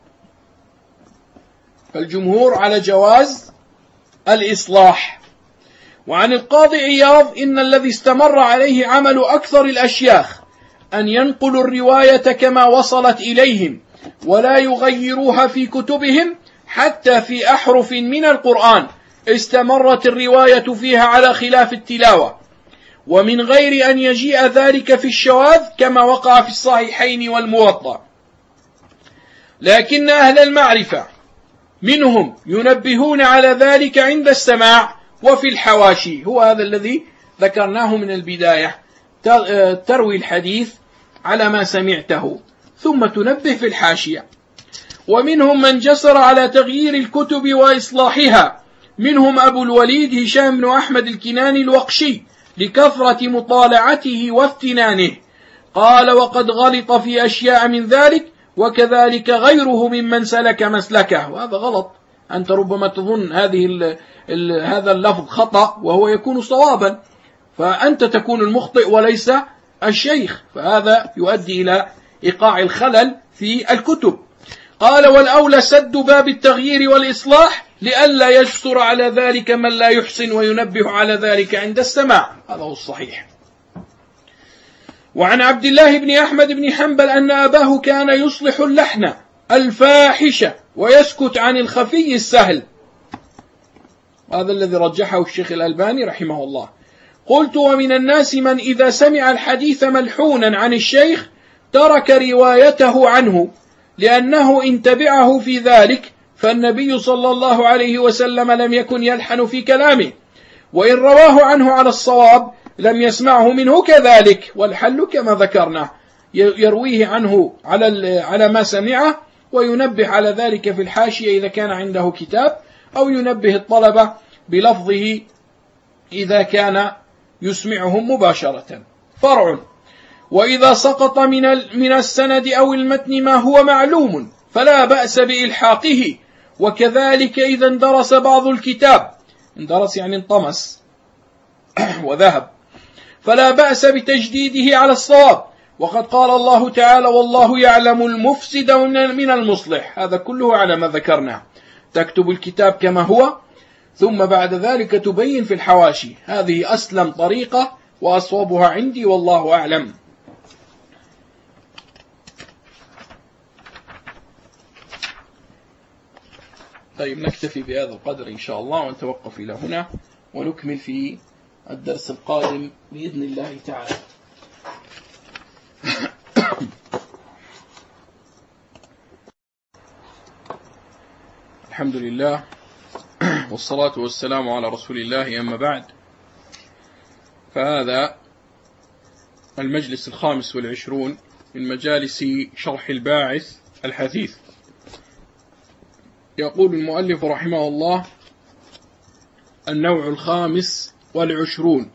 فالجمهور على جواز الإصلاح. وعن القاضي عياض: إن الذي استمر عليه عمل أكثر الأشياخ أن ينقلوا الرواية كما وصلت إليهم ولا يغيروها في كتبهم، حتى في أحرف من القرآن استمرت الرواية فيها على خلاف التلاوة، ومن غير أن يجيء ذلك في الشواذ كما وقع في الصحيحين والموطأ. لكن أهل المعرفة منهم ينبهون على ذلك عند السماع وفي الحواشي، هو هذا الذي ذكرناه من البداية، تروي الحديث على ما سمعته ثم تنبه في الحاشية. ومنهم من جسر على تغيير الكتب وإصلاحها، منهم أبو الوليد هشام بن أحمد الكناني الوقشي لكثرة مطالعته وافتنانه. قال: وقد غلط في أشياء من ذلك، وكذلك غيره ممن سلك مسلكه. وهذا غلط، أنت ربما تظن هذا اللفظ خطأ وهو يكون صوابا، فأنت تكون المخطئ وليس الشيخ، فهذا يؤدي إلى إيقاع الخلل في الكتب. قال: والأولى سد باب التغيير والإصلاح لئلا يجسر على ذلك من لا يحسن وينبه على ذلك عند السماع، هذا هو الصحيح. وعن عبد الله بن أحمد بن حنبل أن أباه كان يصلح اللحن الفاحشة ويسكت عن الخفي السهل، هذا الذي رجحه الشيخ الألباني رحمه الله. قلت: ومن الناس من إذا سمع الحديث ملحونا عن الشيخ ترك روايته عنه، لأنه إن تبعه في ذلك فالنبي صلى الله عليه وسلم لم يكن يلحن في كلامه، وإن رواه عنه على الصواب لم يسمعه منه كذلك. والحل كما ذكرنا، يرويه عنه على ما سمعه وينبه على ذلك في الحاشية إذا كان عنده كتاب، أو ينبه الطلبة بلفظه إذا كان يسمعهم مباشرة. فرع: وإذا سقط من السند أو المتن ما هو معلوم فلا بأس بإلحاقه، وكذلك إذا اندرس بعض الكتاب، اندرس يعني انطمس وذهب، فلا بأس بتجديده على الصواب. وقد قال الله تعالى: والله يعلم المفسد من المصلح. هذا كله على ما ذكرنا. تكتب الكتاب كما هو، ثم بعد ذلك تبين في الحواشي. هذه أسلم طريقة وأصوبها عندي، والله أعلم. طيب، نكتفي بهذا القدر إن شاء الله، ونتوقف إلى هنا، ونكمل في الدرس القادم بإذن الله تعالى. الحمد لله والصلاة والسلام على رسول الله، أما بعد، فهذا المجلس 25 من مجالس شرح الباعث الحثيث. يقول المؤلف رحمه الله: النوع 25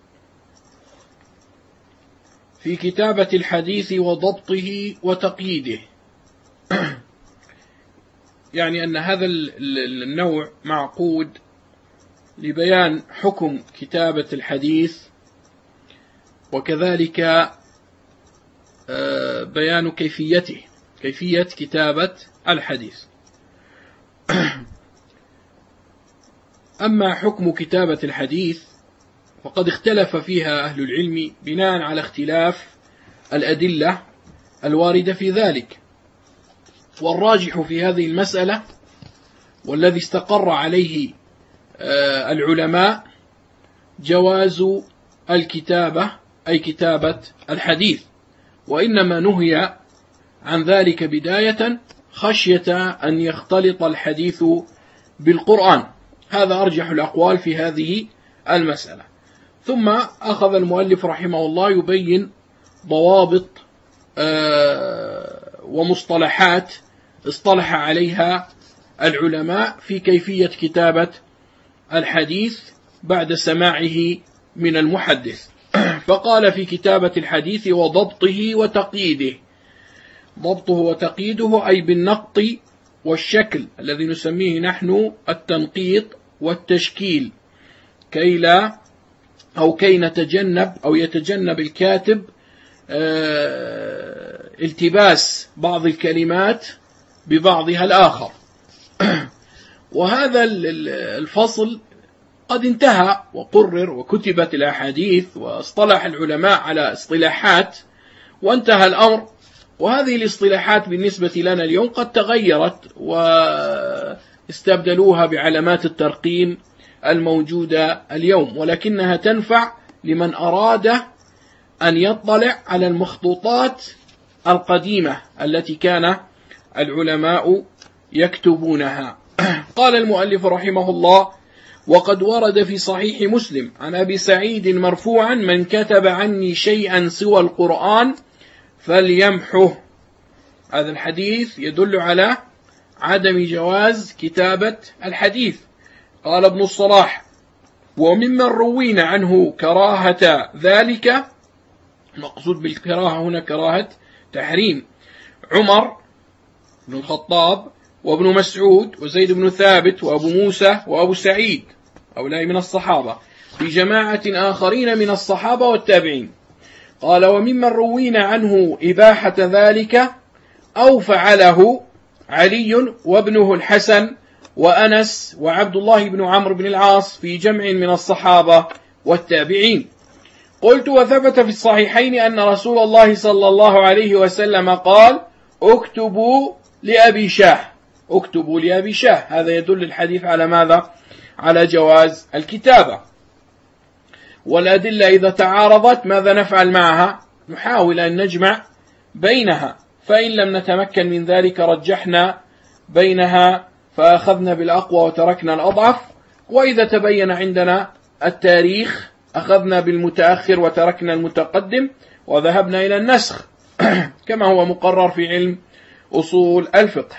في كتابة الحديث وضبطه وتقييده. يعني أن هذا النوع معقود لبيان حكم كتابة الحديث، وكذلك بيان كيفية كتابة الحديث. أما حكم كتابة الحديث فقد اختلف فيها أهل العلم بناء على اختلاف الأدلة الواردة في ذلك. والراجح في هذه المسألة والذي استقر عليه العلماء جواز الكتابة، أي كتابة الحديث، وإنما نهي عن ذلك بداية خشية أن يختلط الحديث بالقرآن. هذا أرجح الأقوال في هذه المسألة. ثم أخذ المؤلف رحمه الله يبين ضوابط ومصطلحات اصطلح عليها العلماء في كيفية كتابة الحديث بعد سماعه من المحدث. فقال: في كتابة الحديث وضبطه وتقييده. ضبطه وتقييده أي بالنقط والشكل الذي نسميه نحن التنقيط والتشكيل، كي لا كي نتجنب أو يتجنب الكاتب التباس بعض الكلمات ببعضها الآخر. وهذا الفصل قد انتهى وقرر وكتبت الأحاديث واصطلح العلماء على اصطلاحات وانتهى الأمر. وهذه الاصطلاحات بالنسبة لنا اليوم قد تغيرت واستبدلوها بعلامات الترقيم الموجودة اليوم، ولكنها تنفع لمن أراد أن يطلع على المخطوطات القديمة التي كان العلماء يكتبونها. قال المؤلف رحمه الله: وقد ورد في صحيح مسلم عن أبي سعيد مرفوعا: من كتب عني شيئا سوى القرآن فليمحه. هذا الحديث يدل على عدم جواز كتابة الحديث. قال ابن الصلاح: وممن روينا عنه كراهة ذلك، مقصود بالكراهة هنا كراهة تحريم، عمر بن الخطاب وابن مسعود وزيد بن ثابت وأبو موسى وأبو سعيد، هؤلاء من الصحابة، في جماعة آخرين من الصحابة والتابعين. قال: وممن روينا عنه إباحة ذلك أو فعله علي وابنه الحسن وأنس وعبد الله بن عمرو بن العاص في جمع من الصحابة والتابعين. قلت: وثبت في الصحيحين أن رسول الله صلى الله عليه وسلم قال: اكتبوا لأبي شاه. اكتبوا لأبي شاه. هذا يدل الحديث على ماذا؟ على جواز الكتابة. والأدلة إذا تعارضت ماذا نفعل معها؟ نحاول أن نجمع بينها، فإن لم نتمكن من ذلك رجحنا بينها فأخذنا بالأقوى وتركنا الأضعف، وإذا تبين عندنا التاريخ أخذنا بالمتأخر وتركنا المتقدم وذهبنا إلى النسخ كما هو مقرر في علم أصول الفقه.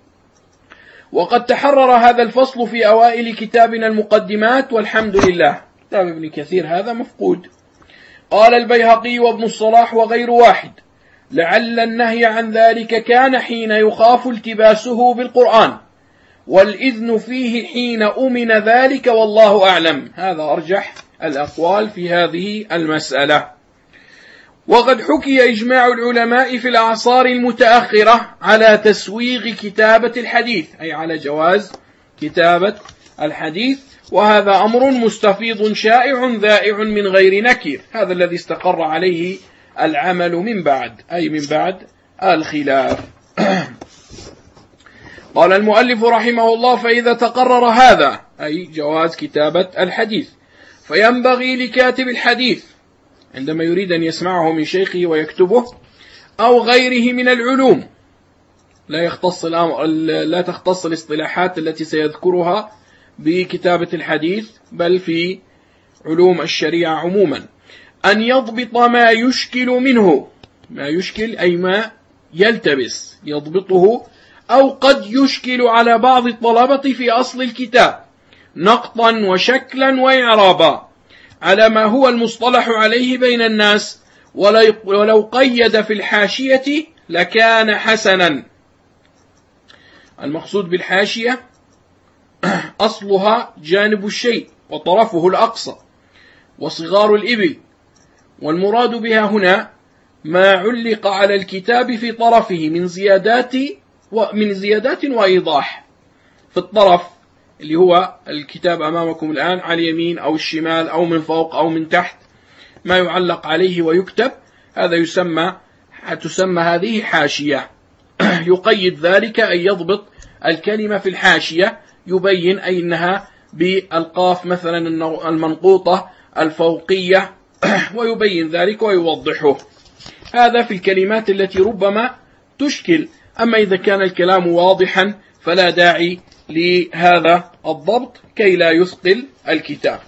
وقد تحرر هذا الفصل في أوائل كتابنا المقدمات، والحمد لله. كتاب ابن كثير هذا مفقود. قال البيهقي وابن الصلاح وغير واحد: لعل النهي عن ذلك كان حين يخاف التباسه بالقرآن، والإذن فيه حين أمن ذلك والله أعلم. هذا أرجح الأقوال في هذه المسألة. وقد حكي إجماع العلماء في الأعصار المتأخرة على تسويغ كتابة الحديث، أي على جواز كتابة الحديث، وهذا أمر مستفيض شائع ذائع من غير نكير. هذا الذي استقر عليه العمل من بعد، أي من بعد الخلاف. قال المؤلف رحمه الله: فإذا تقرر هذا، أي جواز كتابة الحديث، فينبغي لكاتب الحديث عندما يريد أن يسمعه من شيخه ويكتبه أو غيره من العلوم، لا تختص الاصطلاحات التي سيذكرها بكتابة الحديث، بل في علوم الشريعة عموما، أن يضبط ما يشكل منه، ما يشكل أي ما يلتبس، يضبطه، أو قد يشكل على بعض الطلبة في أصل الكتاب نقطا وشكلا وإعرابا، على ما هو المصطلح عليه بين الناس، ولو قيد في الحاشية لكان حسنا. المقصود بالحاشية أصلها جانب الشيء وطرفه الأقصى وصغار الإبل، والمراد بها هنا ما علق على الكتاب في طرفه من زيادات وإيضاح. في الطرف اللي هو الكتاب أمامكم الآن على اليمين أو الشمال أو من فوق أو من تحت، ما يعلق عليه ويكتب، هذا تسمى هذه حاشية. يقيد ذلك أن يضبط الكلمة في الحاشية، يبين أنها بالقاف مثلا المنقوطة الفوقية، ويبين ذلك ويوضحه. هذا في الكلمات التي ربما تشكل. أما إذا كان الكلام واضحا فلا داعي لهذا الضبط كي لا يثقل الكتاب.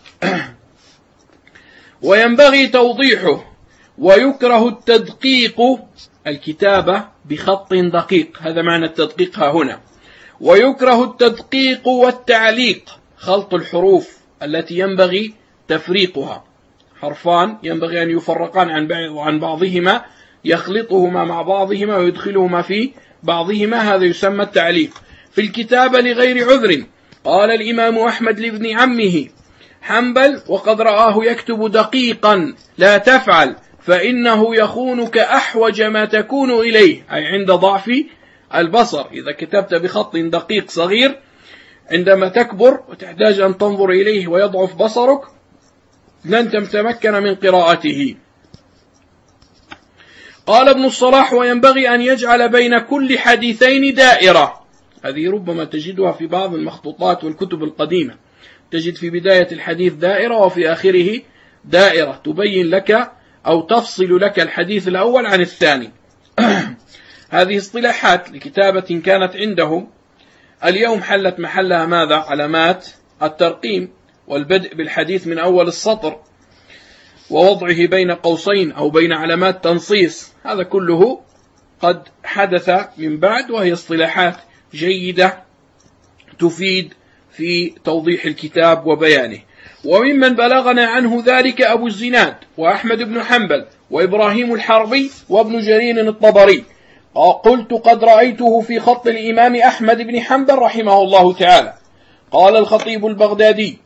وينبغي توضيحه، ويكره التدقيق، الكتابة بخط دقيق، هذا معنى التدقيق هنا. ويكره التدقيق والتعليق، خلط الحروف التي ينبغي تفريقها، حرفان ينبغي أن يفرقان عن بعضهما، يخلطهما مع بعضهما ويدخلهما في بعضهما، هذا يسمى التعليق. في الكتابة لغير عذر، قال الإمام أحمد لابن عمه حنبل: وقد رآه يكتب دقيقا لا تفعل فإنه يخونك أحوج ما تكون إليه، أي عند ضعف البصر. إذا كتبت بخط دقيق صغير عندما تكبر وتحتاج أن تنظر إليه ويضعف بصرك لن تتمكن من قراءته. قال ابن الصلاح: وينبغي أن يجعل بين كل حديثين دائرة. هذه ربما تجدها في بعض المخطوطات والكتب القديمة، تجد في بداية الحديث دائرة وفي آخره دائرة تبين لك أو تفصل لك الحديث الأول عن الثاني. هذه اصطلاحات لكتابة كانت عندهم، اليوم حلت محلها ماذا؟ علامات الترقيم والبدء بالحديث من أول السطر ووضعه بين قوسين أو بين علامات تنصيص، هذا كله قد حدث من بعد، وهي اصطلاحات جيدة تفيد في توضيح الكتاب وبيانه. وممن بلغنا عنه ذلك أبو الزناد وأحمد بن حنبل وإبراهيم الحربي وابن جرير الطبري. قلت: قد رأيته في خط الإمام أحمد بن حنبل رحمه الله تعالى. قال الخطيب البغدادي: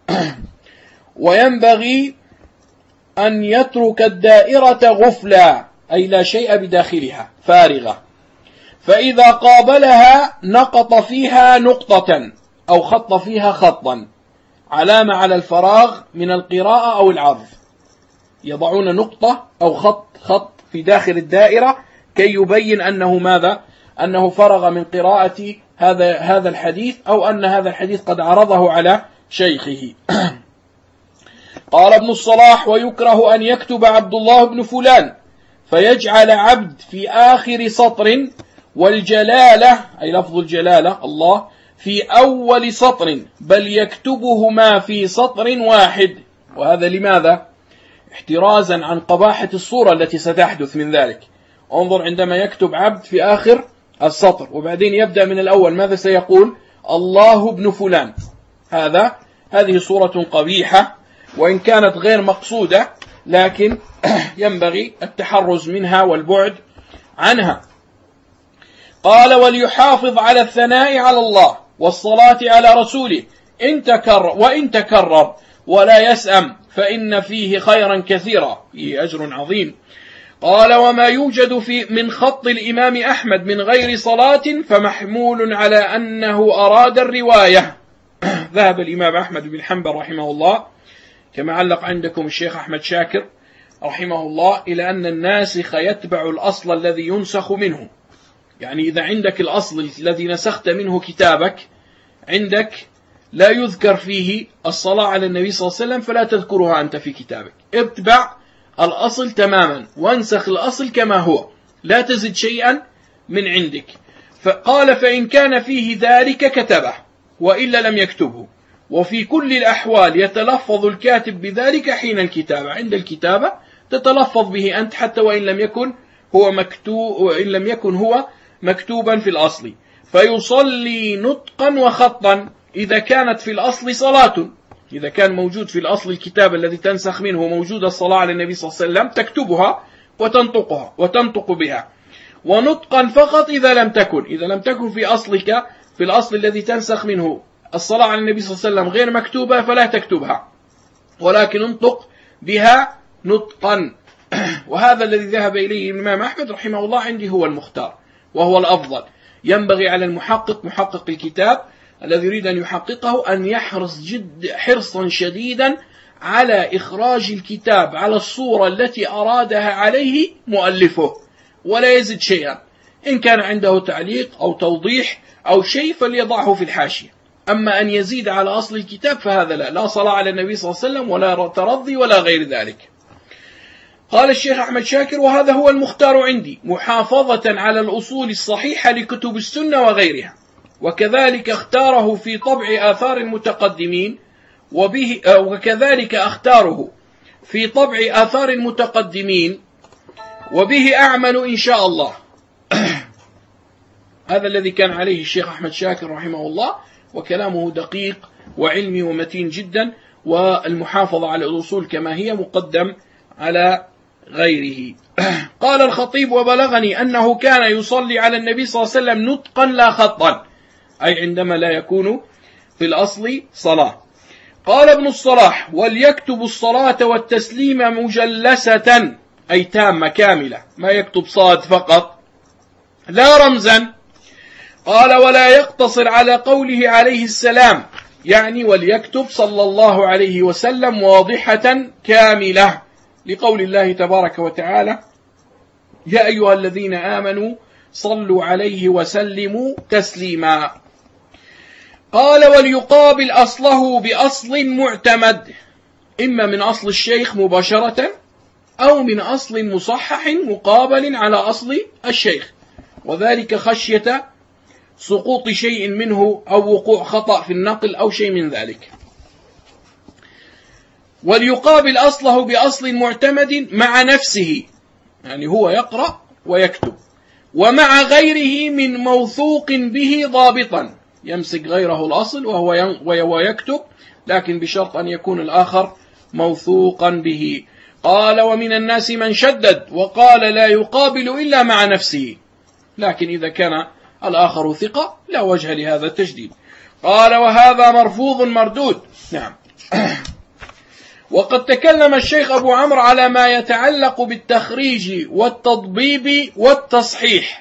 وينبغي أن يترك الدائرة غفلا، أي لا شيء بداخلها، فارغة، فإذا قابلها نقط فيها نقطة أو خط فيها خطا، علامة على الفراغ من القراءة أو العرض، يضعون نقطة أو خط في داخل الدائرة كي يبين أنه ماذا؟ أنه فرغ من قراءة هذا الحديث، أو أن هذا الحديث قد عرضه على شيخه. قال ابن الصلاح: ويكره أن يكتب عبد الله بن فلان فيجعل عبد في آخر سطر، والجلالة أي لفظ الجلالة الله في أول سطر، بل يكتبهما في سطر واحد. وهذا لماذا؟ احترازا عن قباحة الصورة التي ستحدث من ذلك. انظر عندما يكتب عبد في آخر السطر وبعدين يبدأ من الأول، ماذا سيقول؟ الله بن فلان. هذه صورة قبيحة، وإن كانت غير مقصودة، لكن ينبغي التحرز منها والبعد عنها. قال: وليحافظ على الثناء على الله والصلاة على رسوله وإن تكرر ولا يسأم فإن فيه خيرا كثيرا، فيه أجر عظيم. قال: وما يوجد من خط الإمام أحمد من غير صلاة فمحمول على أنه أراد الرواية. ذهب الإمام أحمد بن حنبل رحمه الله كما علق عندكم الشيخ أحمد شاكر رحمه الله إلى أن الناسخ يتبع الأصل الذي ينسخ منه. يعني إذا عندك الأصل الذي نسخت منه كتابك، عندك لا يذكر فيه الصلاة على النبي صلى الله عليه وسلم فلا تذكرها أنت في كتابك، اتبع الأصل تماما وانسخ الأصل كما هو، لا تزد شيئا من عندك. فقال: فإن كان فيه ذلك كتبه وإلا لم يكتبه، وفي كل الأحوال يتلفظ الكاتب بذلك حين الكتابة، عند الكتابة تتلفظ به أنت حتى وإن لم يكن هو مكتوبا في الأصل. فيصلي نطقا وخطا إذا كانت في الأصل صلاة، إذا كان موجود في الأصل الكتاب الذي تنسخ منه موجود الصلاة على النبي صلى الله عليه وسلم تكتبها وتنطق بها، ونطقا فقط إذا لم تكن في أصلك في الأصل الذي تنسخ منه الصلاة على النبي صلى الله عليه وسلم غير مكتوبة فلا تكتبها، ولكن انطق بها نطقا. وهذا الذي ذهب إليه الإمام أحمد رحمه الله عندي هو المختار وهو الأفضل. ينبغي على محقق الكتاب الذي يريد أن يحققه أن يحرص حرصا شديدا على إخراج الكتاب على الصورة التي أرادها عليه مؤلفه، ولا يزد شيئا. إن كان عنده تعليق أو توضيح أو شيء فليضعه في الحاشية، أما أن يزيد على أصل الكتاب فهذا لا صلاة على النبي صلى الله عليه وسلم ولا ترضي ولا غير ذلك. قال الشيخ أحمد شاكر: وهذا هو المختار عندي، محافظة على الأصول الصحيحة لكتب السنة وغيرها. وكذلك اختاره في طبع آثار المتقدمين وبه أعمل إن شاء الله. هذا الذي كان عليه الشيخ أحمد شاكر رحمه الله، وكلامه دقيق وعلمي ومتين جدا، والمحافظة على الأصول كما هي مقدم على غيره. قال الخطيب: وبلغني أنه كان يصلي على النبي صلى الله عليه وسلم نطقا لا خطا، أي عندما لا يكون في الأصل صلاة. قال ابن الصلاح: وليكتب الصلاة والتسليم مجلسة، أي تامة كاملة، ما يكتب صاد فقط لا رمزا. قال: ولا يقتصر على قوله عليه السلام، يعني وليكتب صلى الله عليه وسلم واضحة كاملة، لقول الله تبارك وتعالى: يا أيها الذين آمنوا صلوا عليه وسلموا تسليما. قال: وليقابل أصله بأصل معتمد، إما من أصل الشيخ مباشرة أو من أصل مصحح مقابل على أصل الشيخ، وذلك خشية سقوط شيء منه أو وقوع خطأ في النقل أو شيء من ذلك. وليقابل أصله بأصل معتمد مع نفسه، يعني هو يقرأ ويكتب، ومع غيره من موثوق به ضابطا، يمسك غيره الأصل وهو يكتب، لكن بشرط أن يكون الآخر موثوقا به. قال: ومن الناس من شدد وقال لا يقابل إلا مع نفسه، لكن إذا كان الآخر ثقة لا وجه لهذا التشديد. قال: وهذا مرفوض مردود. نعم. وقد تكلم الشيخ أبو عمرو على ما يتعلق بالتخريج والتضبيب والتصحيح.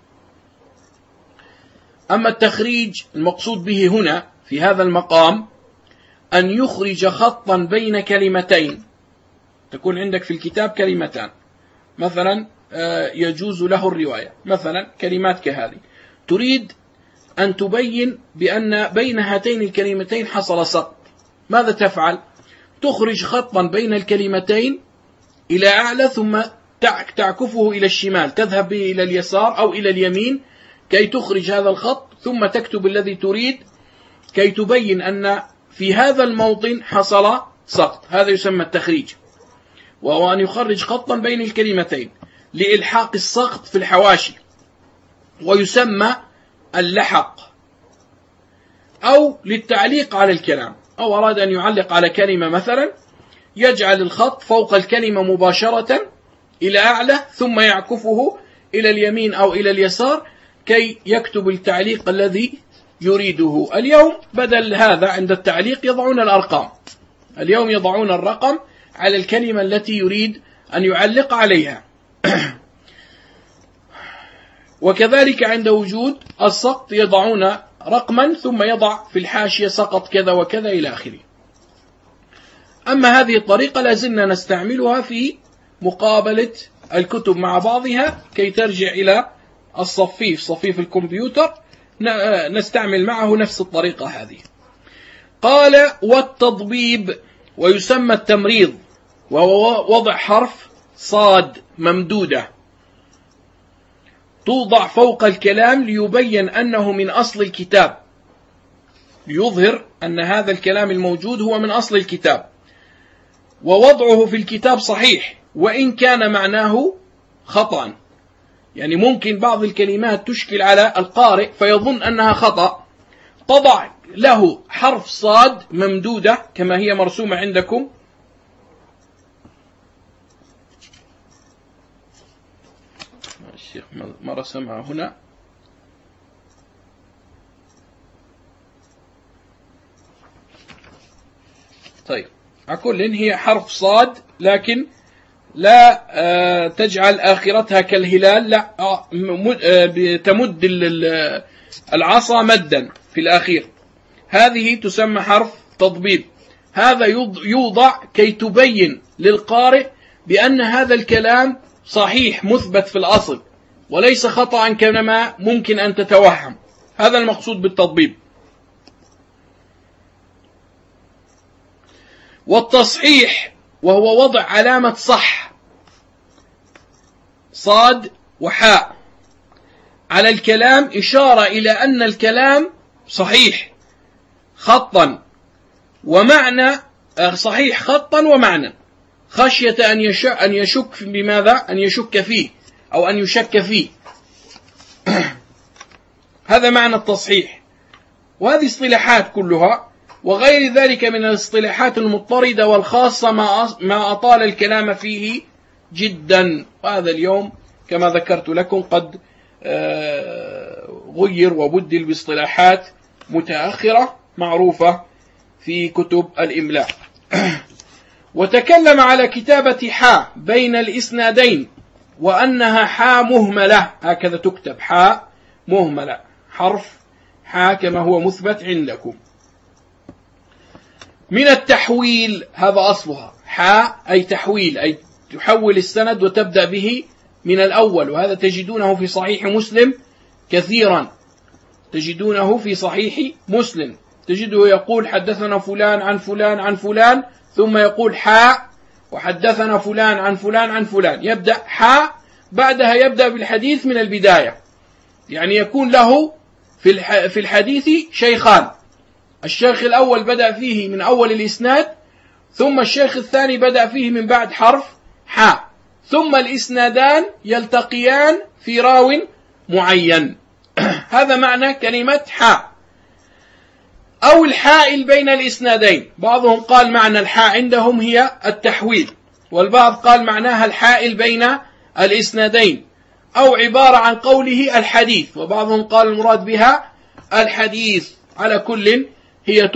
أما التخريج المقصود به هنا في هذا المقام أن يخرج خطا بين كلمتين، تكون عندك في الكتاب كلمتان مثلا يجوز له الرواية، مثلا كلمات كهذه، تريد أن تبين بأن بين هاتين الكلمتين حصل سقط، ماذا تفعل؟ تخرج خطا بين الكلمتين إلى أعلى ثم تعكفه إلى الشمال، تذهب به إلى اليسار أو إلى اليمين كي تخرج هذا الخط، ثم تكتب الذي تريد كي تبين أن في هذا الموطن حصل سقط. هذا يسمى التخريج، وهو أن يخرج خطا بين الكلمتين لإلحاق السقط في الحواشي، ويسمى اللحق، أو للتعليق على الكلام، أو أراد أن يعلق على كلمة مثلا يجعل الخط فوق الكلمة مباشرة إلى أعلى ثم يعكفه إلى اليمين أو إلى اليسار كي يكتب التعليق الذي يريده. اليوم بدل هذا عند التعليق يضعون الأرقام، اليوم يضعون الرقم على الكلمة التي يريد أن يعلق عليها. وكذلك عند وجود السقط يضعون رقما ثم يضع في الحاشية سقط كذا وكذا إلى آخره. أما هذه الطريقة لازلنا نستعملها في مقابلة الكتب مع بعضها كي ترجع إلى صفيف الكمبيوتر، نستعمل معه نفس الطريقة هذه. قال: والتضبيب، ويسمى التمريض، وهو وضع حرف صاد ممدودة توضع فوق الكلام ليبين أنه من أصل الكتاب، ليظهر أن هذا الكلام الموجود هو من أصل الكتاب، ووضعه في الكتاب صحيح وإن كان معناه خطأ. يعني ممكن بعض الكلمات تشكل على القارئ فيظن أنها خطأ، تضع له حرف صاد ممدودة كما هي مرسومة عندكم، الشيخ ما رسمها هنا، طيب أقول إن هي حرف صاد لكن لا تجعل آخرتها كالهلال، لا تمد العصا مدا في الأخير، هذه تسمى حرف تضبيب. هذا يوضع كي تبين للقارئ بأن هذا الكلام صحيح مثبت في الأصل وليس خطأ كما ممكن أن تتوهم، هذا المقصود بالتضبيب. والتصحيح وهو وضع علامة صح صاد وحاء على الكلام إشارة إلى أن الكلام صحيح خطا ومعنى، صحيح خطا ومعنى، خشية أن يشك بماذا؟ أن يشك فيه أو أن يشك فيه. هذا معنى التصحيح. وهذه اصطلاحات كلها وغير ذلك من الاصطلاحات المضطردة والخاصة ما أطال الكلام فيه جدا، وهذا اليوم كما ذكرت لكم قد غير وبدل باصطلاحات متأخرة معروفة في كتب الإملاء. وتكلم على كتابة حاء بين الإسنادين وأنها حاء مهملة، هكذا تكتب حاء مهملة، حرف حاء كما هو مثبت عندكم. من التحويل، هذا أصلها حاء أي تحويل، أي تحول السند وتبدأ به من الأول، وهذا تجدونه في صحيح مسلم كثيرا، تجدونه في صحيح مسلم، تجده يقول حدثنا فلان عن فلان عن فلان ثم يقول حاء وحدثنا فلان عن فلان عن فلان، يبدأ حاء بعدها يبدأ بالحديث من البداية، يعني يكون له في الحديث شيخان، الشيخ الأول بدأ فيه من أول الإسناد، ثم الشيخ الثاني بدأ فيه من بعد حرف حاء، ثم الإسنادان يلتقيان في راو معين. هذا معنى كلمة حاء. أو الحائل بين الإسنادين، بعضهم قال معنى الحاء عندهم هي التحويل، والبعض قال معناها الحائل بين الإسنادين، أو عبارة عن قوله الحديث، وبعضهم قال المراد بها الحديث. على كل هي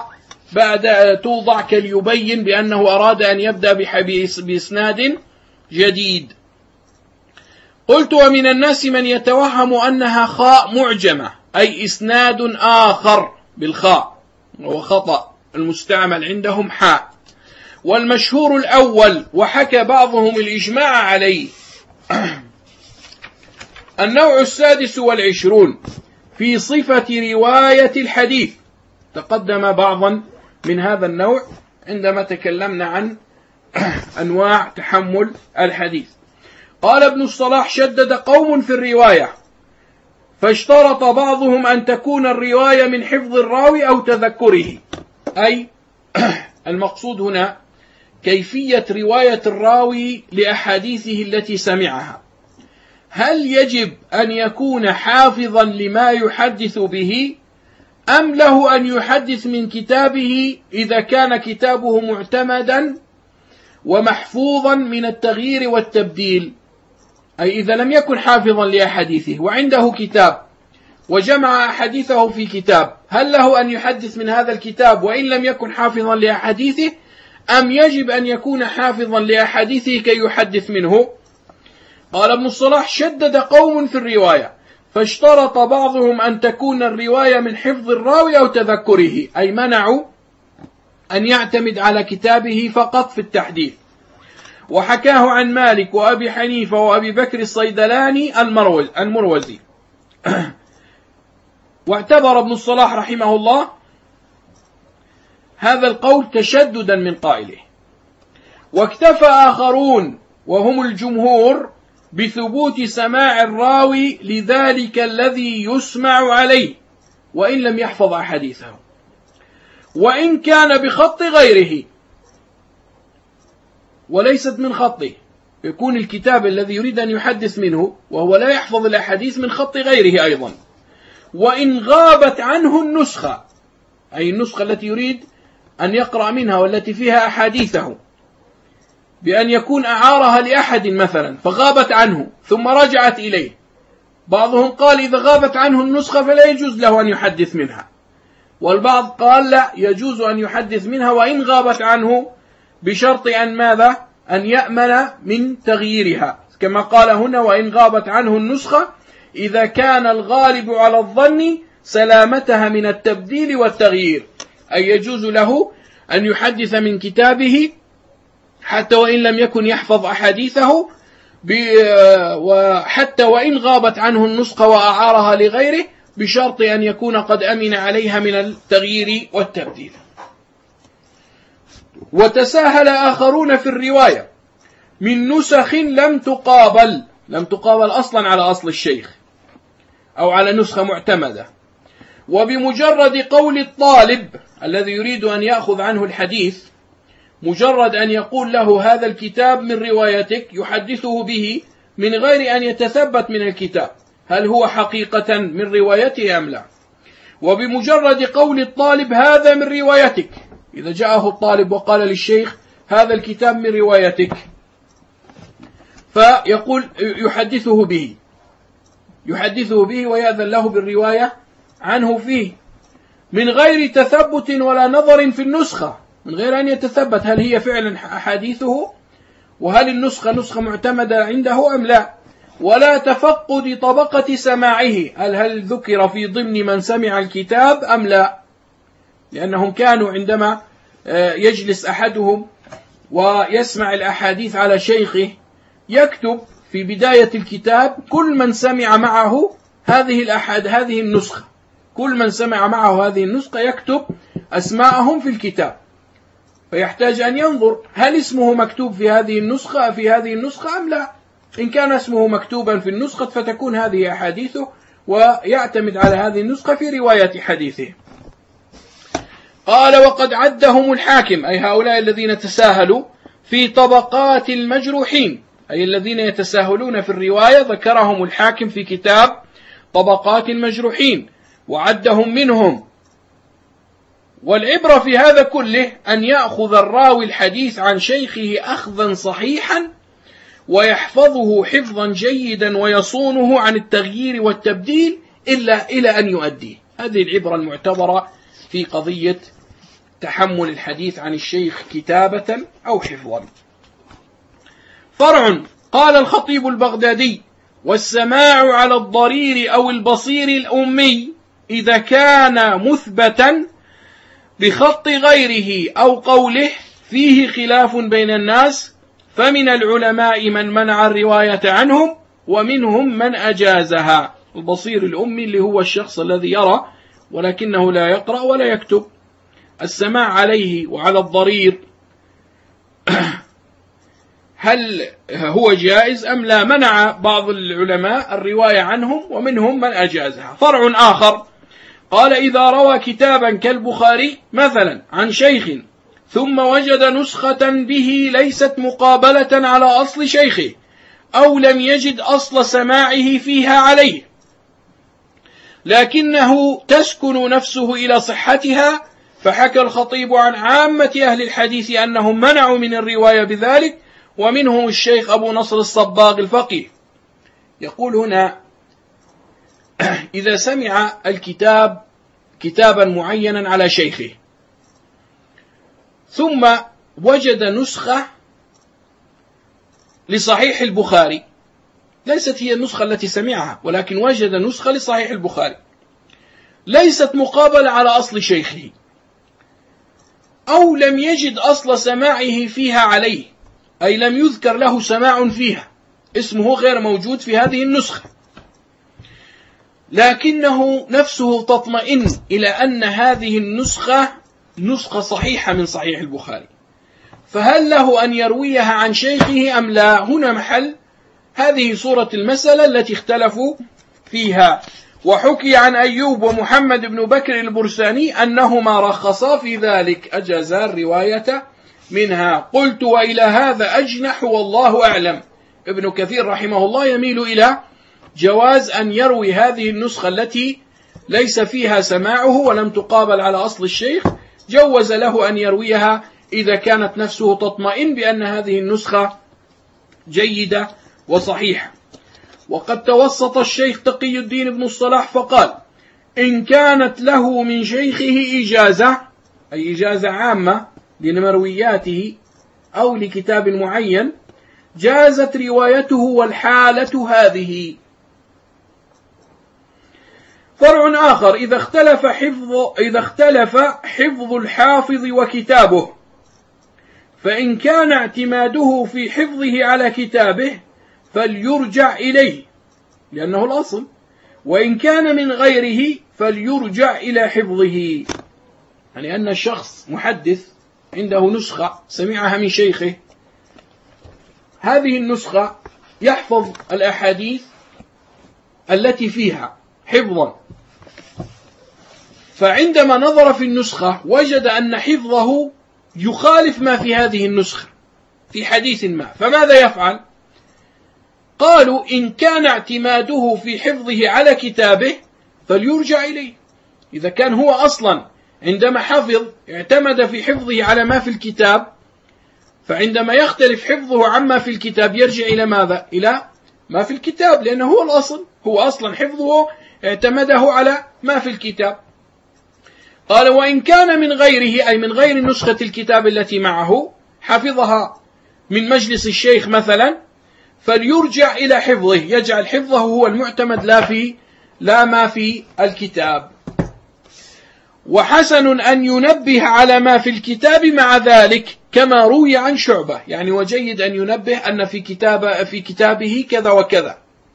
توضع كي يبين بأنه أراد أن يبدأ بإسناد جديد. قلت: ومن الناس من يتوهم أنها خاء معجمة، أي إسناد آخر بالخاء، وهو خطأ، المستعمل عندهم حاء. والمشهور الأول، وحكى بعضهم الإجماع عليه. النوع 26 في صفة رواية الحديث، تقدم بعضا من هذا النوع عندما تكلمنا عن أنواع تحمل الحديث. قال ابن الصلاح: شدد قوم في الرواية، فاشترط بعضهم أن تكون الرواية من حفظ الراوي أو تذكره، أي المقصود هنا كيفية رواية الراوي لأحاديثه التي سمعها، هل يجب أن يكون حافظا لما يحدث به، أم له أن يحدث من كتابه إذا كان كتابه معتمدا ومحفوظا من التغيير والتبديل، أي إذا لم يكن حافظا لأحاديثه وعنده كتاب وجمع أحاديثه في كتاب، هل له أن يحدث من هذا الكتاب وإن لم يكن حافظا لأحاديثه، أم يجب أن يكون حافظا لأحاديثه كي يحدث منه؟ قال ابن الصلاح: شدد قوم في الرواية، فاشترط بعضهم أن تكون الرواية من حفظ الراوي أو تذكره، أي منعوا أن يعتمد على كتابه فقط في التحديث. وحكاه عن مالك وأبي حنيفة وأبي بكر الصيدلاني المروزي. واعتبر ابن الصلاح رحمه الله هذا القول تشددا من قائله. واكتفى آخرون وهم الجمهور بثبوت سماع الراوي لذلك الذي يسمع عليه وإن لم يحفظ أحاديثه، وإن كان بخط غيره وليست من خطه، يكون الكتاب الذي يريد أن يحدث منه وهو لا يحفظ الأحاديث من خط غيره أيضا، وإن غابت عنه النسخة، أي النسخة التي يريد أن يقرأ منها والتي فيها أحاديثه، بأن يكون أعارها لأحد مثلا فغابت عنه ثم رجعت إليه. بعضهم قال إذا غابت عنه النسخة فلا يجوز له أن يحدث منها، والبعض قال لا، يجوز أن يحدث منها وإن غابت عنه، بشرط أن ماذا؟ أن يأمن من تغييرها، كما قال هنا: وإن غابت عنه النسخة، إذا كان الغالب على الظن سلامتها من التبديل والتغيير، أي يجوز له أن يحدث من كتابه حتى وإن لم يكن يحفظ أحاديثه، وحتى وإن غابت عنه النسخة وأعارها لغيره، بشرط أن يكون قد أمن عليها من التغيير والتبديل. وتساهل آخرون في الرواية من نسخ لم تقابل أصلا على أصل الشيخ أو على نسخة معتمدة، وبمجرد قول الطالب الذي يريد أن يأخذ عنه الحديث، مجرد أن يقول له هذا الكتاب من روايتك، يحدثه به من غير أن يتثبت من الكتاب هل هو حقيقة من روايته أم لا. وبمجرد قول الطالب هذا من روايتك، إذا جاءه الطالب وقال للشيخ هذا الكتاب من روايتك، فيقول يحدثه به ويأذن له بالرواية عنه فيه، من غير تثبت ولا نظر في النسخة، من غير أن يتثبت هل هي فعلا أحاديثه وهل النسخة نسخة معتمدة عنده أم لا، ولا تفقد طبقة سماعه، هل ذكر في ضمن من سمع الكتاب أم لا، لأنهم كانوا عندما يجلس أحدهم ويسمع الأحاديث على شيخه يكتب في بداية الكتاب كل من سمع معه هذه النسخة، كل من سمع معه هذه النسخة يكتب أسماءهم في الكتاب، فيحتاج أن ينظر هل اسمه مكتوب في هذه النسخة أم لا. إن كان اسمه مكتوبا في النسخة فتكون هذه أحاديثه، ويعتمد على هذه النسخة في رواية حديثه. قال: وقد عدهم الحاكم، أي هؤلاء الذين تساهلوا، في طبقات المجروحين، أي الذين يتساهلون في الرواية، ذكرهم الحاكم في كتاب طبقات المجروحين وعدهم منهم. والعبرة في هذا كله أن يأخذ الراوي الحديث عن شيخه أخذا صحيحا ويحفظه حفظا جيدا ويصونه عن التغيير والتبديل إلى أن يؤديه. هذه العبرة المعتبرة في قضية تحمل الحديث عن الشيخ كتابة أو حفظا. فرع. قال الخطيب البغدادي: والسماع على الضرير أو البصير الأمي إذا كان مثبتا بخط غيره أو قوله فيه خلاف بين الناس، فمن العلماء من منع الرواية عنهم ومنهم من أجازها. البصير الأمي اللي هو الشخص الذي يرى ولكنه لا يقرأ ولا يكتب. السماع عليه وعلى الضرير هل هو جائز أم لا؟ منع بعض العلماء الرواية عنهم ومنهم من أجازها. فرع آخر قال: إذا روى كتابا كالبخاري مثلا عن شيخ ثم وجد نسخة به ليست مقابلة على أصل شيخه، أو لم يجد أصل سماعه فيها عليه، لكنه تسكن نفسه إلى صحتها، فحكى الخطيب عن عامة أهل الحديث أنهم منعوا من الرواية بذلك، ومنهم الشيخ أبو نصر الصباغ الفقيه. يقول هنا إذا سمع الكتاب كتابا معينا على شيخه ثم وجد نسخة لصحيح البخاري، ليست هي النسخة التي سمعها، ولكن وجد نسخة لصحيح البخاري ليست مقابلة على أصل شيخه، أو لم يجد أصل سماعه فيها عليه، أي لم يذكر له سماع فيها، اسمه غير موجود في هذه النسخة، لكنه نفسه تطمئن إلى أن هذه النسخة نسخة صحيحة من صحيح البخاري، فهل له أن يرويها عن شيخه أم لا؟ هنا محل هذه صورة المسألة التي اختلفوا فيها. وحكي عن أيوب ومحمد بن بكر البرساني أنهما رخصا في ذلك، أجازا الرواية منها. قلت وإلى هذا أجنح والله أعلم. ابن كثير رحمه الله يميل إلى جواز أن يروي هذه النسخة التي ليس فيها سماعه ولم تقابل على أصل الشيخ، جوز له أن يرويها إذا كانت نفسه تطمئن بأن هذه النسخة جيدة وصحيحة. وقد توسط الشيخ تقي الدين بن الصلاح فقال: إن كانت له من شيخه إجازة، أي إجازة عامة لمروياته أو لكتاب معين، جازت روايته والحالة هذه. فرع آخر: إذا اختلف حفظ الحافظ وكتابه، فإن كان اعتماده في حفظه على كتابه فليرجع إليه لأنه الأصل، وإن كان من غيره فليرجع إلى حفظه. يعني أن الشخص محدث عنده نسخة سمعها من شيخه، هذه النسخة يحفظ الأحاديث التي فيها حفظا، فعندما نظر في النسخة وجد أن حفظه يخالف ما في هذه النسخة في حديث ما، فماذا يفعل؟ قالوا: إن كان اعتماده في حفظه على كتابه فليرجع إليه. إذا كان هو أصلا عندما حفظ اعتمد في حفظه على ما في الكتاب، فعندما يختلف حفظه عما في الكتاب يرجع إلى ماذا؟ إلى ما في الكتاب، لأنه هو الأصل، هو أصلا حفظه اعتمده على ما في الكتاب. قال: وإن كان من غيره، أي من غير نسخة الكتاب التي معه، حفظها من مجلس الشيخ مثلا، فليرجع إلى حفظه، يجعل حفظه هو المعتمد لا ما في الكتاب. وحسن أن ينبه على ما في الكتاب مع ذلك كما روي عن شعبة، يعني وجيد أن ينبه أن في كتابه كذا وكذا.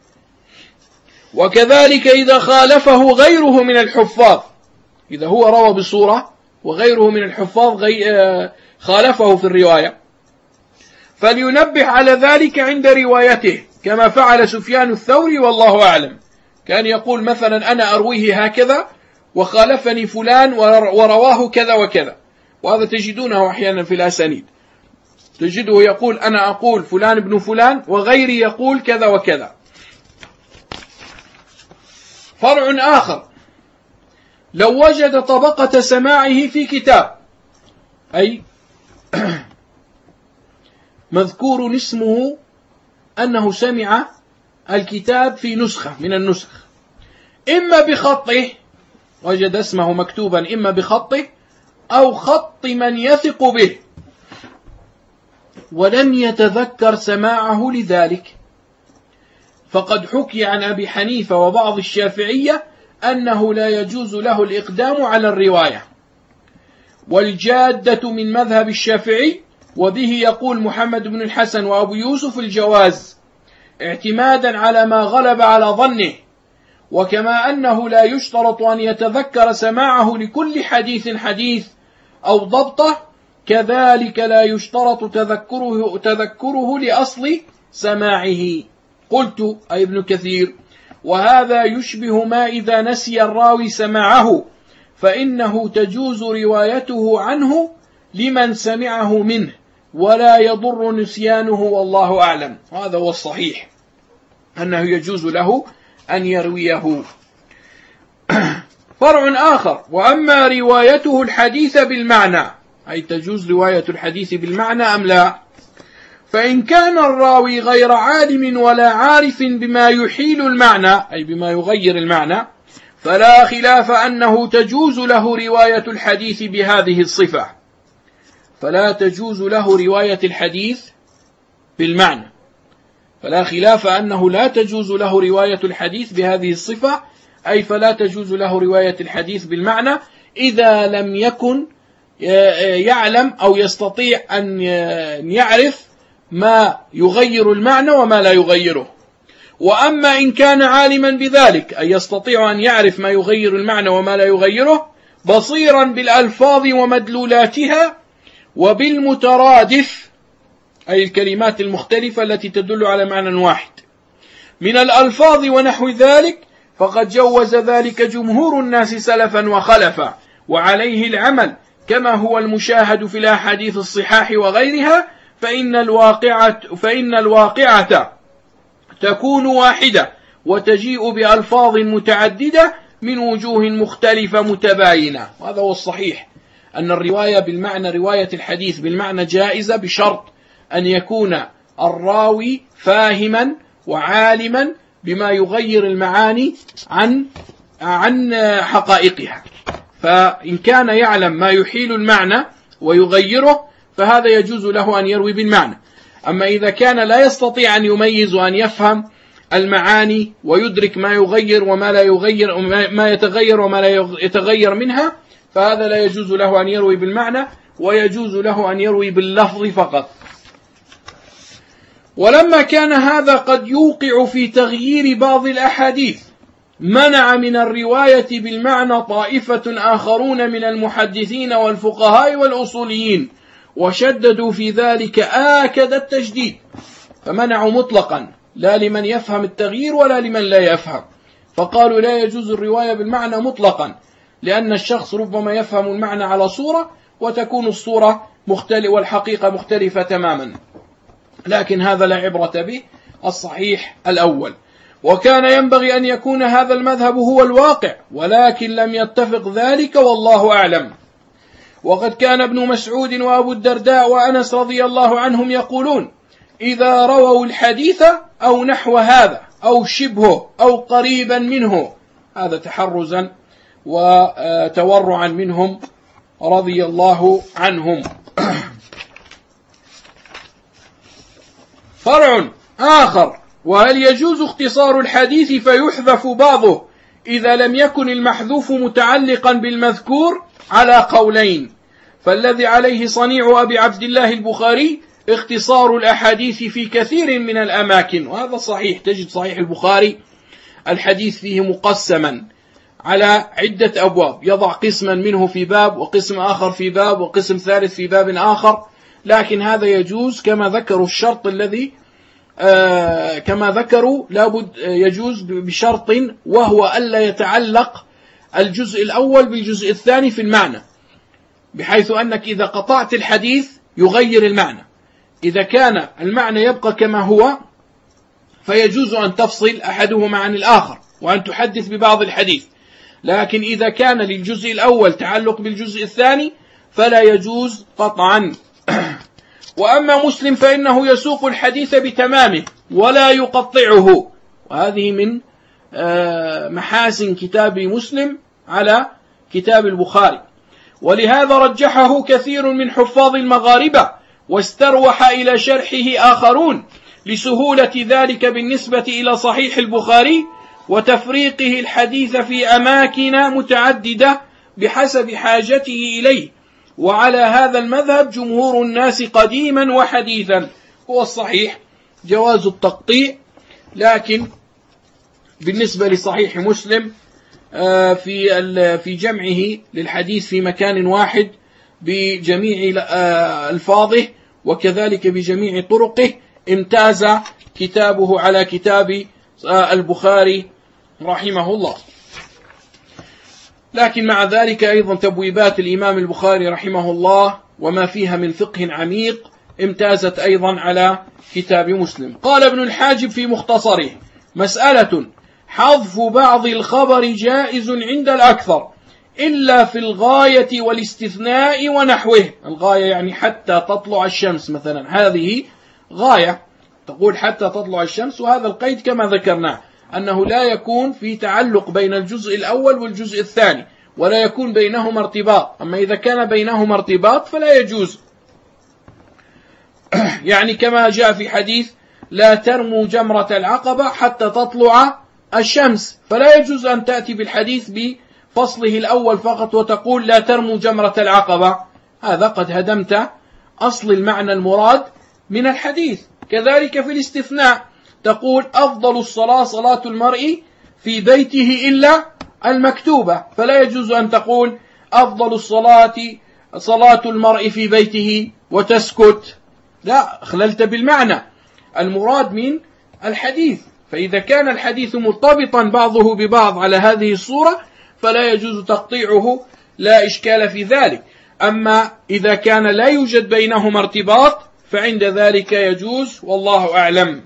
وكذلك إذا خالفه غيره من الحفاظ، إذا هو روى بصورة وغيره من الحفاظ خالفه في الرواية، فلينبه على ذلك عند روايته كما فعل سفيان الثوري والله أعلم. كان يقول مثلا: أنا أرويه هكذا وخالفني فلان ورواه كذا وكذا، وهذا تجدونه أحيانا في الأسانيد، تجده يقول: أنا أقول فلان ابن فلان وغيري يقول كذا وكذا. فرع آخر: لو وجد طبقة سماعه في كتاب، أي مذكور اسمه أنه سمع الكتاب في نسخة من النسخ، إما بخطه، وجد اسمه مكتوبا إما بخطه أو خط من يثق به، ولم يتذكر سماعه لذلك، فقد حكي عن أبي حنيفة وبعض الشافعية أنه لا يجوز له الإقدام على الرواية، والجادة من مذهب الشافعي، وبه يقول محمد بن الحسن وأبو يوسف الجواز، اعتمادا على ما غلب على ظنه. وكما أنه لا يشترط أن يتذكر سماعه لكل حديث أو ضبطه، كذلك لا يشترط تذكره لأصل سماعه. قلت أي ابن كثير: وهذا يشبه ما إذا نسي الراوي سماعه فإنه تجوز روايته عنه لمن سمعه منه، ولا يضر نسيانه والله أعلم. هذا هو الصحيح، أنه يجوز له أن يرويه. فرع آخر: وأما روايته الحديث بالمعنى، أي تجوز رواية الحديث بالمعنى أم لا؟ فإن كان الراوي غير عالم ولا عارف بما يحيل المعنى أي بما يغير المعنى فلا خلاف أنه تجوز له رواية الحديث بهذه الصفة. فلا تجوز له رواية الحديث بالمعنى، فلا خلاف أنه لا تجوز له رواية الحديث بهذه الصفة، أي فلا تجوز له رواية الحديث بالمعنى إذا لم يكن يعلم أو يستطيع أن يعرف ما يغير المعنى وما لا يغيره. وأما إن كان عالما بذلك أي يستطيع أن يعرف ما يغير المعنى وما لا يغيره، بصيرا بالألفاظ ومدلولاتها وبالمترادف أي الكلمات المختلفة التي تدل على معنى واحد من الألفاظ ونحو ذلك، فقد جوز ذلك جمهور الناس سلفا وخلفا، وعليه العمل كما هو المشاهد في الأحاديث الصحاح وغيرها. فإن الواقعة تكون واحدة وتجيء بألفاظ متعددة من وجوه مختلفة متباينة. وهذا هو الصحيح، أن الرواية بالمعنى رواية الحديث بالمعنى جائزة بشرط أن يكون الراوي فاهما وعالما بما يغير المعاني عن حقائقها. فإن كان يعلم ما يحيل المعنى ويغيره فهذا يجوز له أن يروي بالمعنى. أما إذا كان لا يستطيع أن يميز وأن يفهم المعاني ويدرك ما يغير وما لا يغير، ما يتغير وما لا يتغير منها، فهذا لا يجوز له أن يروي بالمعنى، ويجوز له أن يروي باللفظ فقط. ولما كان هذا قد يوقع في تغيير بعض الأحاديث، منع من الرواية بالمعنى طائفة آخرون من المحدثين والفقهاء والأصوليين، وشددوا في ذلك آكد التشديد، فمنعوا مطلقا لا لمن يفهم التغيير ولا لمن لا يفهم، فقالوا لا يجوز الرواية بالمعنى مطلقا، لأن الشخص ربما يفهم المعنى على صورة وتكون الصورة مختلفة والحقيقة مختلفة تماما، لكن هذا لا عبرة به، الصحيح الأول. وكان ينبغي أن يكون هذا المذهب هو الواقع، ولكن لم يتفق ذلك والله أعلم. وقد كان ابن مسعود وأبو الدرداء وأنس رضي الله عنهم يقولون: إذا رووا الحديث أو نحو هذا أو شبهه أو قريبا منه، هذا تحرزا وتورعا منهم رضي الله عنهم. فرع آخر: وهل يجوز اختصار الحديث فيحذف بعضه إذا لم يكن المحذوف متعلقا بالمذكور؟ على قولين، فالذي عليه صنيع أبي عبد الله البخاري اختصار الأحاديث في كثير من الأماكن، وهذا صحيح. تجد صحيح البخاري الحديث فيه مقسما على عدة أبواب، يضع قسما منه في باب، وقسم آخر في باب، وقسم ثالث في باب آخر، لكن هذا يجوز كما ذكروا الشرط الذي كما ذكروا لابد يجوز بشرط، وهو ألا يتعلق الجزء الأول بالجزء الثاني في المعنى، بحيث أنك إذا قطعت الحديث يغير المعنى. إذا كان المعنى يبقى كما هو فيجوز أن تفصل أحدهما عن الآخر وأن تحدث ببعض الحديث، لكن إذا كان للجزء الأول تعلق بالجزء الثاني فلا يجوز قطعا. وأما مسلم فإنه يسوق الحديث بتمامه ولا يقطعه، وهذه من محاسن كتاب مسلم على كتاب البخاري، ولهذا رجحه كثير من حفاظ المغاربة، واستروح إلى شرحه آخرون لسهولة ذلك بالنسبة إلى صحيح البخاري وتفريقه الحديث في أماكن متعددة بحسب حاجته إليه. وعلى هذا المذهب جمهور الناس قديما وحديثا. هو الصحيح جواز التقطيع، بالنسبة لصحيح مسلم في جمعه للحديث في مكان واحد بجميع ألفاظه وكذلك بجميع طرقه امتاز كتابه على كتاب البخاري رحمه الله. لكن مع ذلك أيضا تبويبات الإمام البخاري رحمه الله وما فيها من فقه عميق امتازت أيضا على كتاب مسلم. قال ابن الحاجب في مختصره: مسألة: حذف بعض الخبر جائز عند الأكثر إلا في الغاية والاستثناء ونحوه. الغاية يعني حتى تطلع الشمس مثلا، هذه غاية، تقول حتى تطلع الشمس، وهذا القيد كما ذكرناه أنه لا يكون في تعلق بين الجزء الأول والجزء الثاني، ولا يكون بينهما ارتباط. أما إذا كان بينهما ارتباط فلا يجوز، يعني كما جاء في حديث لا ترموا جمرة العقبة حتى تطلع الشمس، فلا يجوز أن تأتي بالحديث بفصله الأول فقط وتقول لا ترموا جمرة العقبة، هذا قد هدمت أصل المعنى المراد من الحديث. كذلك في الاستثناء تقول أفضل الصلاة صلاة المرء في بيته إلا المكتوبة، فلا يجوز أن تقول أفضل الصلاة صلاة المرء في بيته وتسكت، لا، أخللت بالمعنى المراد من الحديث. فإذا كان الحديث مرتبطا بعضه ببعض على هذه الصورة فلا يجوز تقطيعه، لا إشكال في ذلك. أما إذا كان لا يوجد بينهما ارتباط فعند ذلك يجوز، والله أعلم.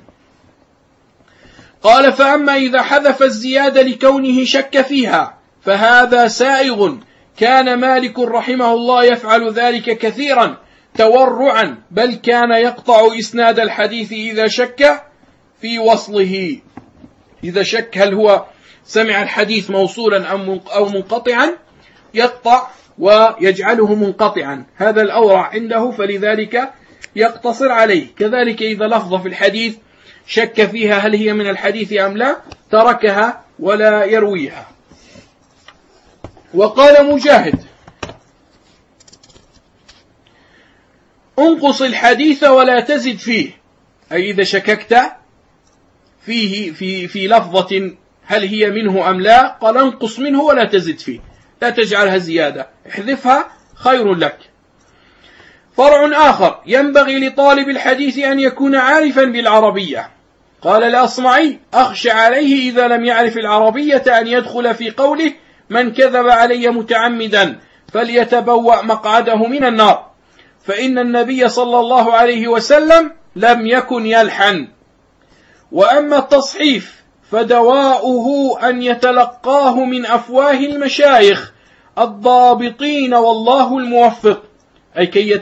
قال فأما إذا حذف الزيادة لكونه شك فيها فهذا سائغ، كان مالك رحمه الله يفعل ذلك كثيرا تورعا، بل كان يقطع إسناد الحديث إذا شك في وصله، إذا شك هل هو سمع الحديث موصولا أو منقطعا يقطع ويجعله منقطعا، هذا الأورع عنده، فلذلك يقتصر عليه. كذلك إذا لفظ في الحديث شك فيها هل هي من الحديث أم لا تركها ولا يرويها. وقال مجاهد انقص الحديث ولا تزد فيه، أي إذا شككت فيه في لفظة هل هي منه أم لا، قال انقص منه ولا تزد فيه، لا تجعلها زيادة، احذفها خير لك. فرع آخر ينبغي لطالب الحديث أن يكون عارفا بالعربية. قال الأصمعي أخشى عليه إذا لم يعرف العربية أن يدخل في قوله من كذب علي متعمدا فليتبوأ مقعده من النار، فإن النبي صلى الله عليه وسلم لم يكن يلحن. وأما التصحيف فدواؤه أن يتلقاه من أفواه المشايخ الضابطين والله الموفق، أي كي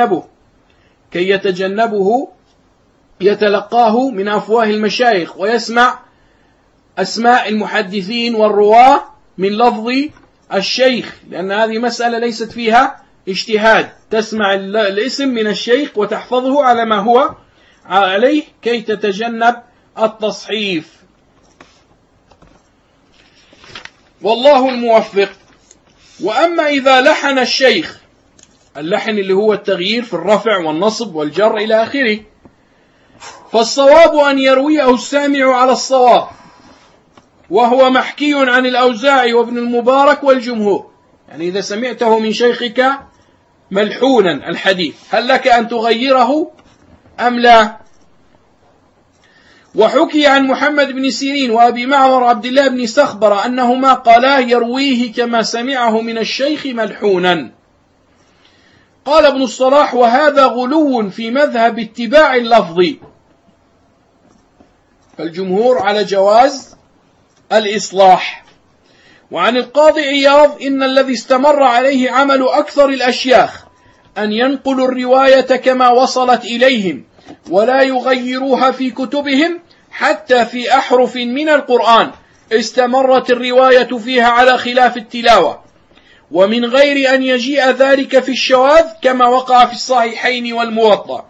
يتجنبه يتلقاه من أفواه المشايخ ويسمع أسماء المحدثين والرواة من لفظ الشيخ، لأن هذه مسألة ليست فيها اجتهاد، تسمع الاسم من الشيخ وتحفظه على ما هو عليه كي تتجنب التصحيف، والله الموفق. وأما إذا لحن الشيخ، اللحن اللي هو التغيير في الرفع والنصب والجر إلى آخره، فالصواب أن يرويه السامع على الصواب، وهو محكي عن الأوزاعي وابن المبارك والجمهور. يعني إذا سمعته من شيخك ملحونا الحديث هل لك أن تغيره أم لا؟ وحكي عن محمد بن سيرين وأبي معمر عبد الله بن سخبر أنهما قالا يرويه كما سمعه من الشيخ ملحونا. قال ابن الصلاح وهذا غلو في مذهب اتباع اللفظ، فالجمهور على جواز الإصلاح. وعن القاضي عياض إن الذي استمر عليه عمل أكثر الأشياخ أن ينقلوا الرواية كما وصلت إليهم ولا يغيروها في كتبهم، حتى في أحرف من القرآن استمرت الرواية فيها على خلاف التلاوة، ومن غير أن يجيء ذلك في الشواذ كما وقع في الصحيحين والموطأ.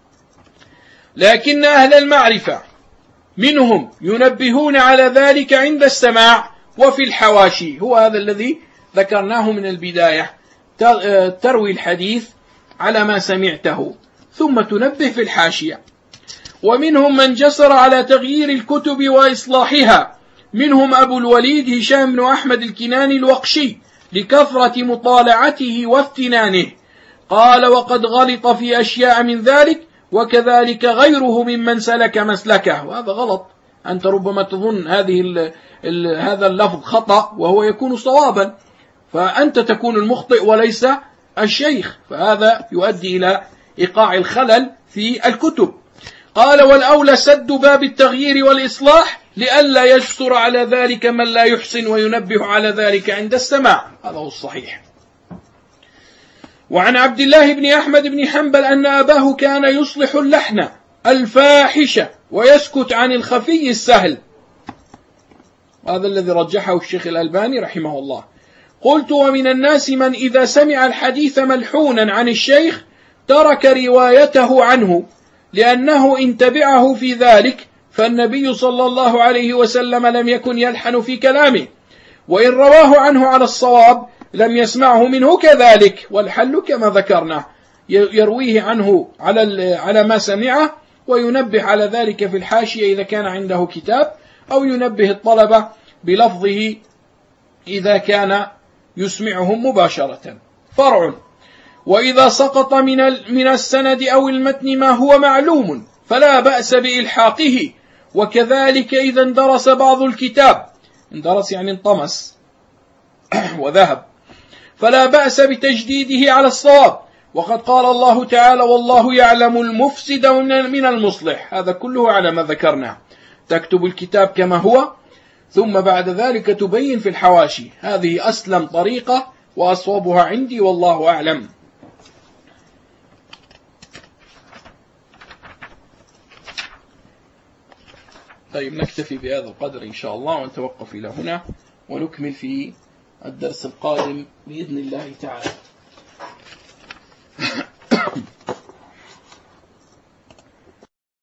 لكن أهل المعرفة منهم ينبهون على ذلك عند السماع وفي الحواشي، هو هذا الذي ذكرناه من البداية، تروي الحديث على ما سمعته ثم تنبه في الحاشية. ومنهم من جسر على تغيير الكتب وإصلاحها، منهم أبو الوليد هشام بن أحمد الكناني الوقشي لكثرة مطالعته وافتنانه. قال وقد غلط في أشياء من ذلك، وكذلك غيره ممن سلك مسلكه. وهذا غلط، أنت ربما تظن هذا اللفظ خطأ وهو يكون صوابا، فأنت تكون المخطئ وليس الشيخ، فهذا يؤدي إلى إيقاع الخلل في الكتب. قال والأولى سد باب التغيير والإصلاح لئلا يجسر على ذلك من لا يحسن وينبه على ذلك عند السماع، هذا هو الصحيح. وعن عبد الله بن أحمد بن حنبل أن أباه كان يصلح اللحن الفاحشة ويسكت عن الخفي السهل. هذا الذي رجحه الشيخ الألباني رحمه الله. قلت: ومن الناس من إذا سمع الحديث ملحونا عن الشيخ ترك روايته عنه لأنه إن تبعه في ذلك، فالنبي صلى الله عليه وسلم لم يكن يلحن في كلامه، وإن رواه عنه على الصواب لم يسمعه منه كذلك. والحل كما ذكرنا يرويه عنه على ما سمعه، وينبه على ذلك في الحاشية إذا كان عنده كتاب، أو ينبه الطلبة بلفظه إذا كان يسمعهم مباشرة. فرع: وإذا سقط من السند أو المتن ما هو معلوم فلا بأس بإلحاقه، وكذلك إذا اندرس بعض الكتاب، اندرس يعني انطمس وذهب، فلا بأس بتجديده على الصواب، وقد قال الله تعالى: والله يعلم المفسد من المصلح. هذا كله على ما ذكرنا. تكتب الكتاب كما هو، ثم بعد ذلك تبين في الحواشي. هذه أسلم طريقة وأصوبها عندي، والله أعلم. طيب، نكتفي بهذا القدر إن شاء الله، ونتوقف إلى هنا، ونكمل في الدرس القادم بإذن الله تعالى.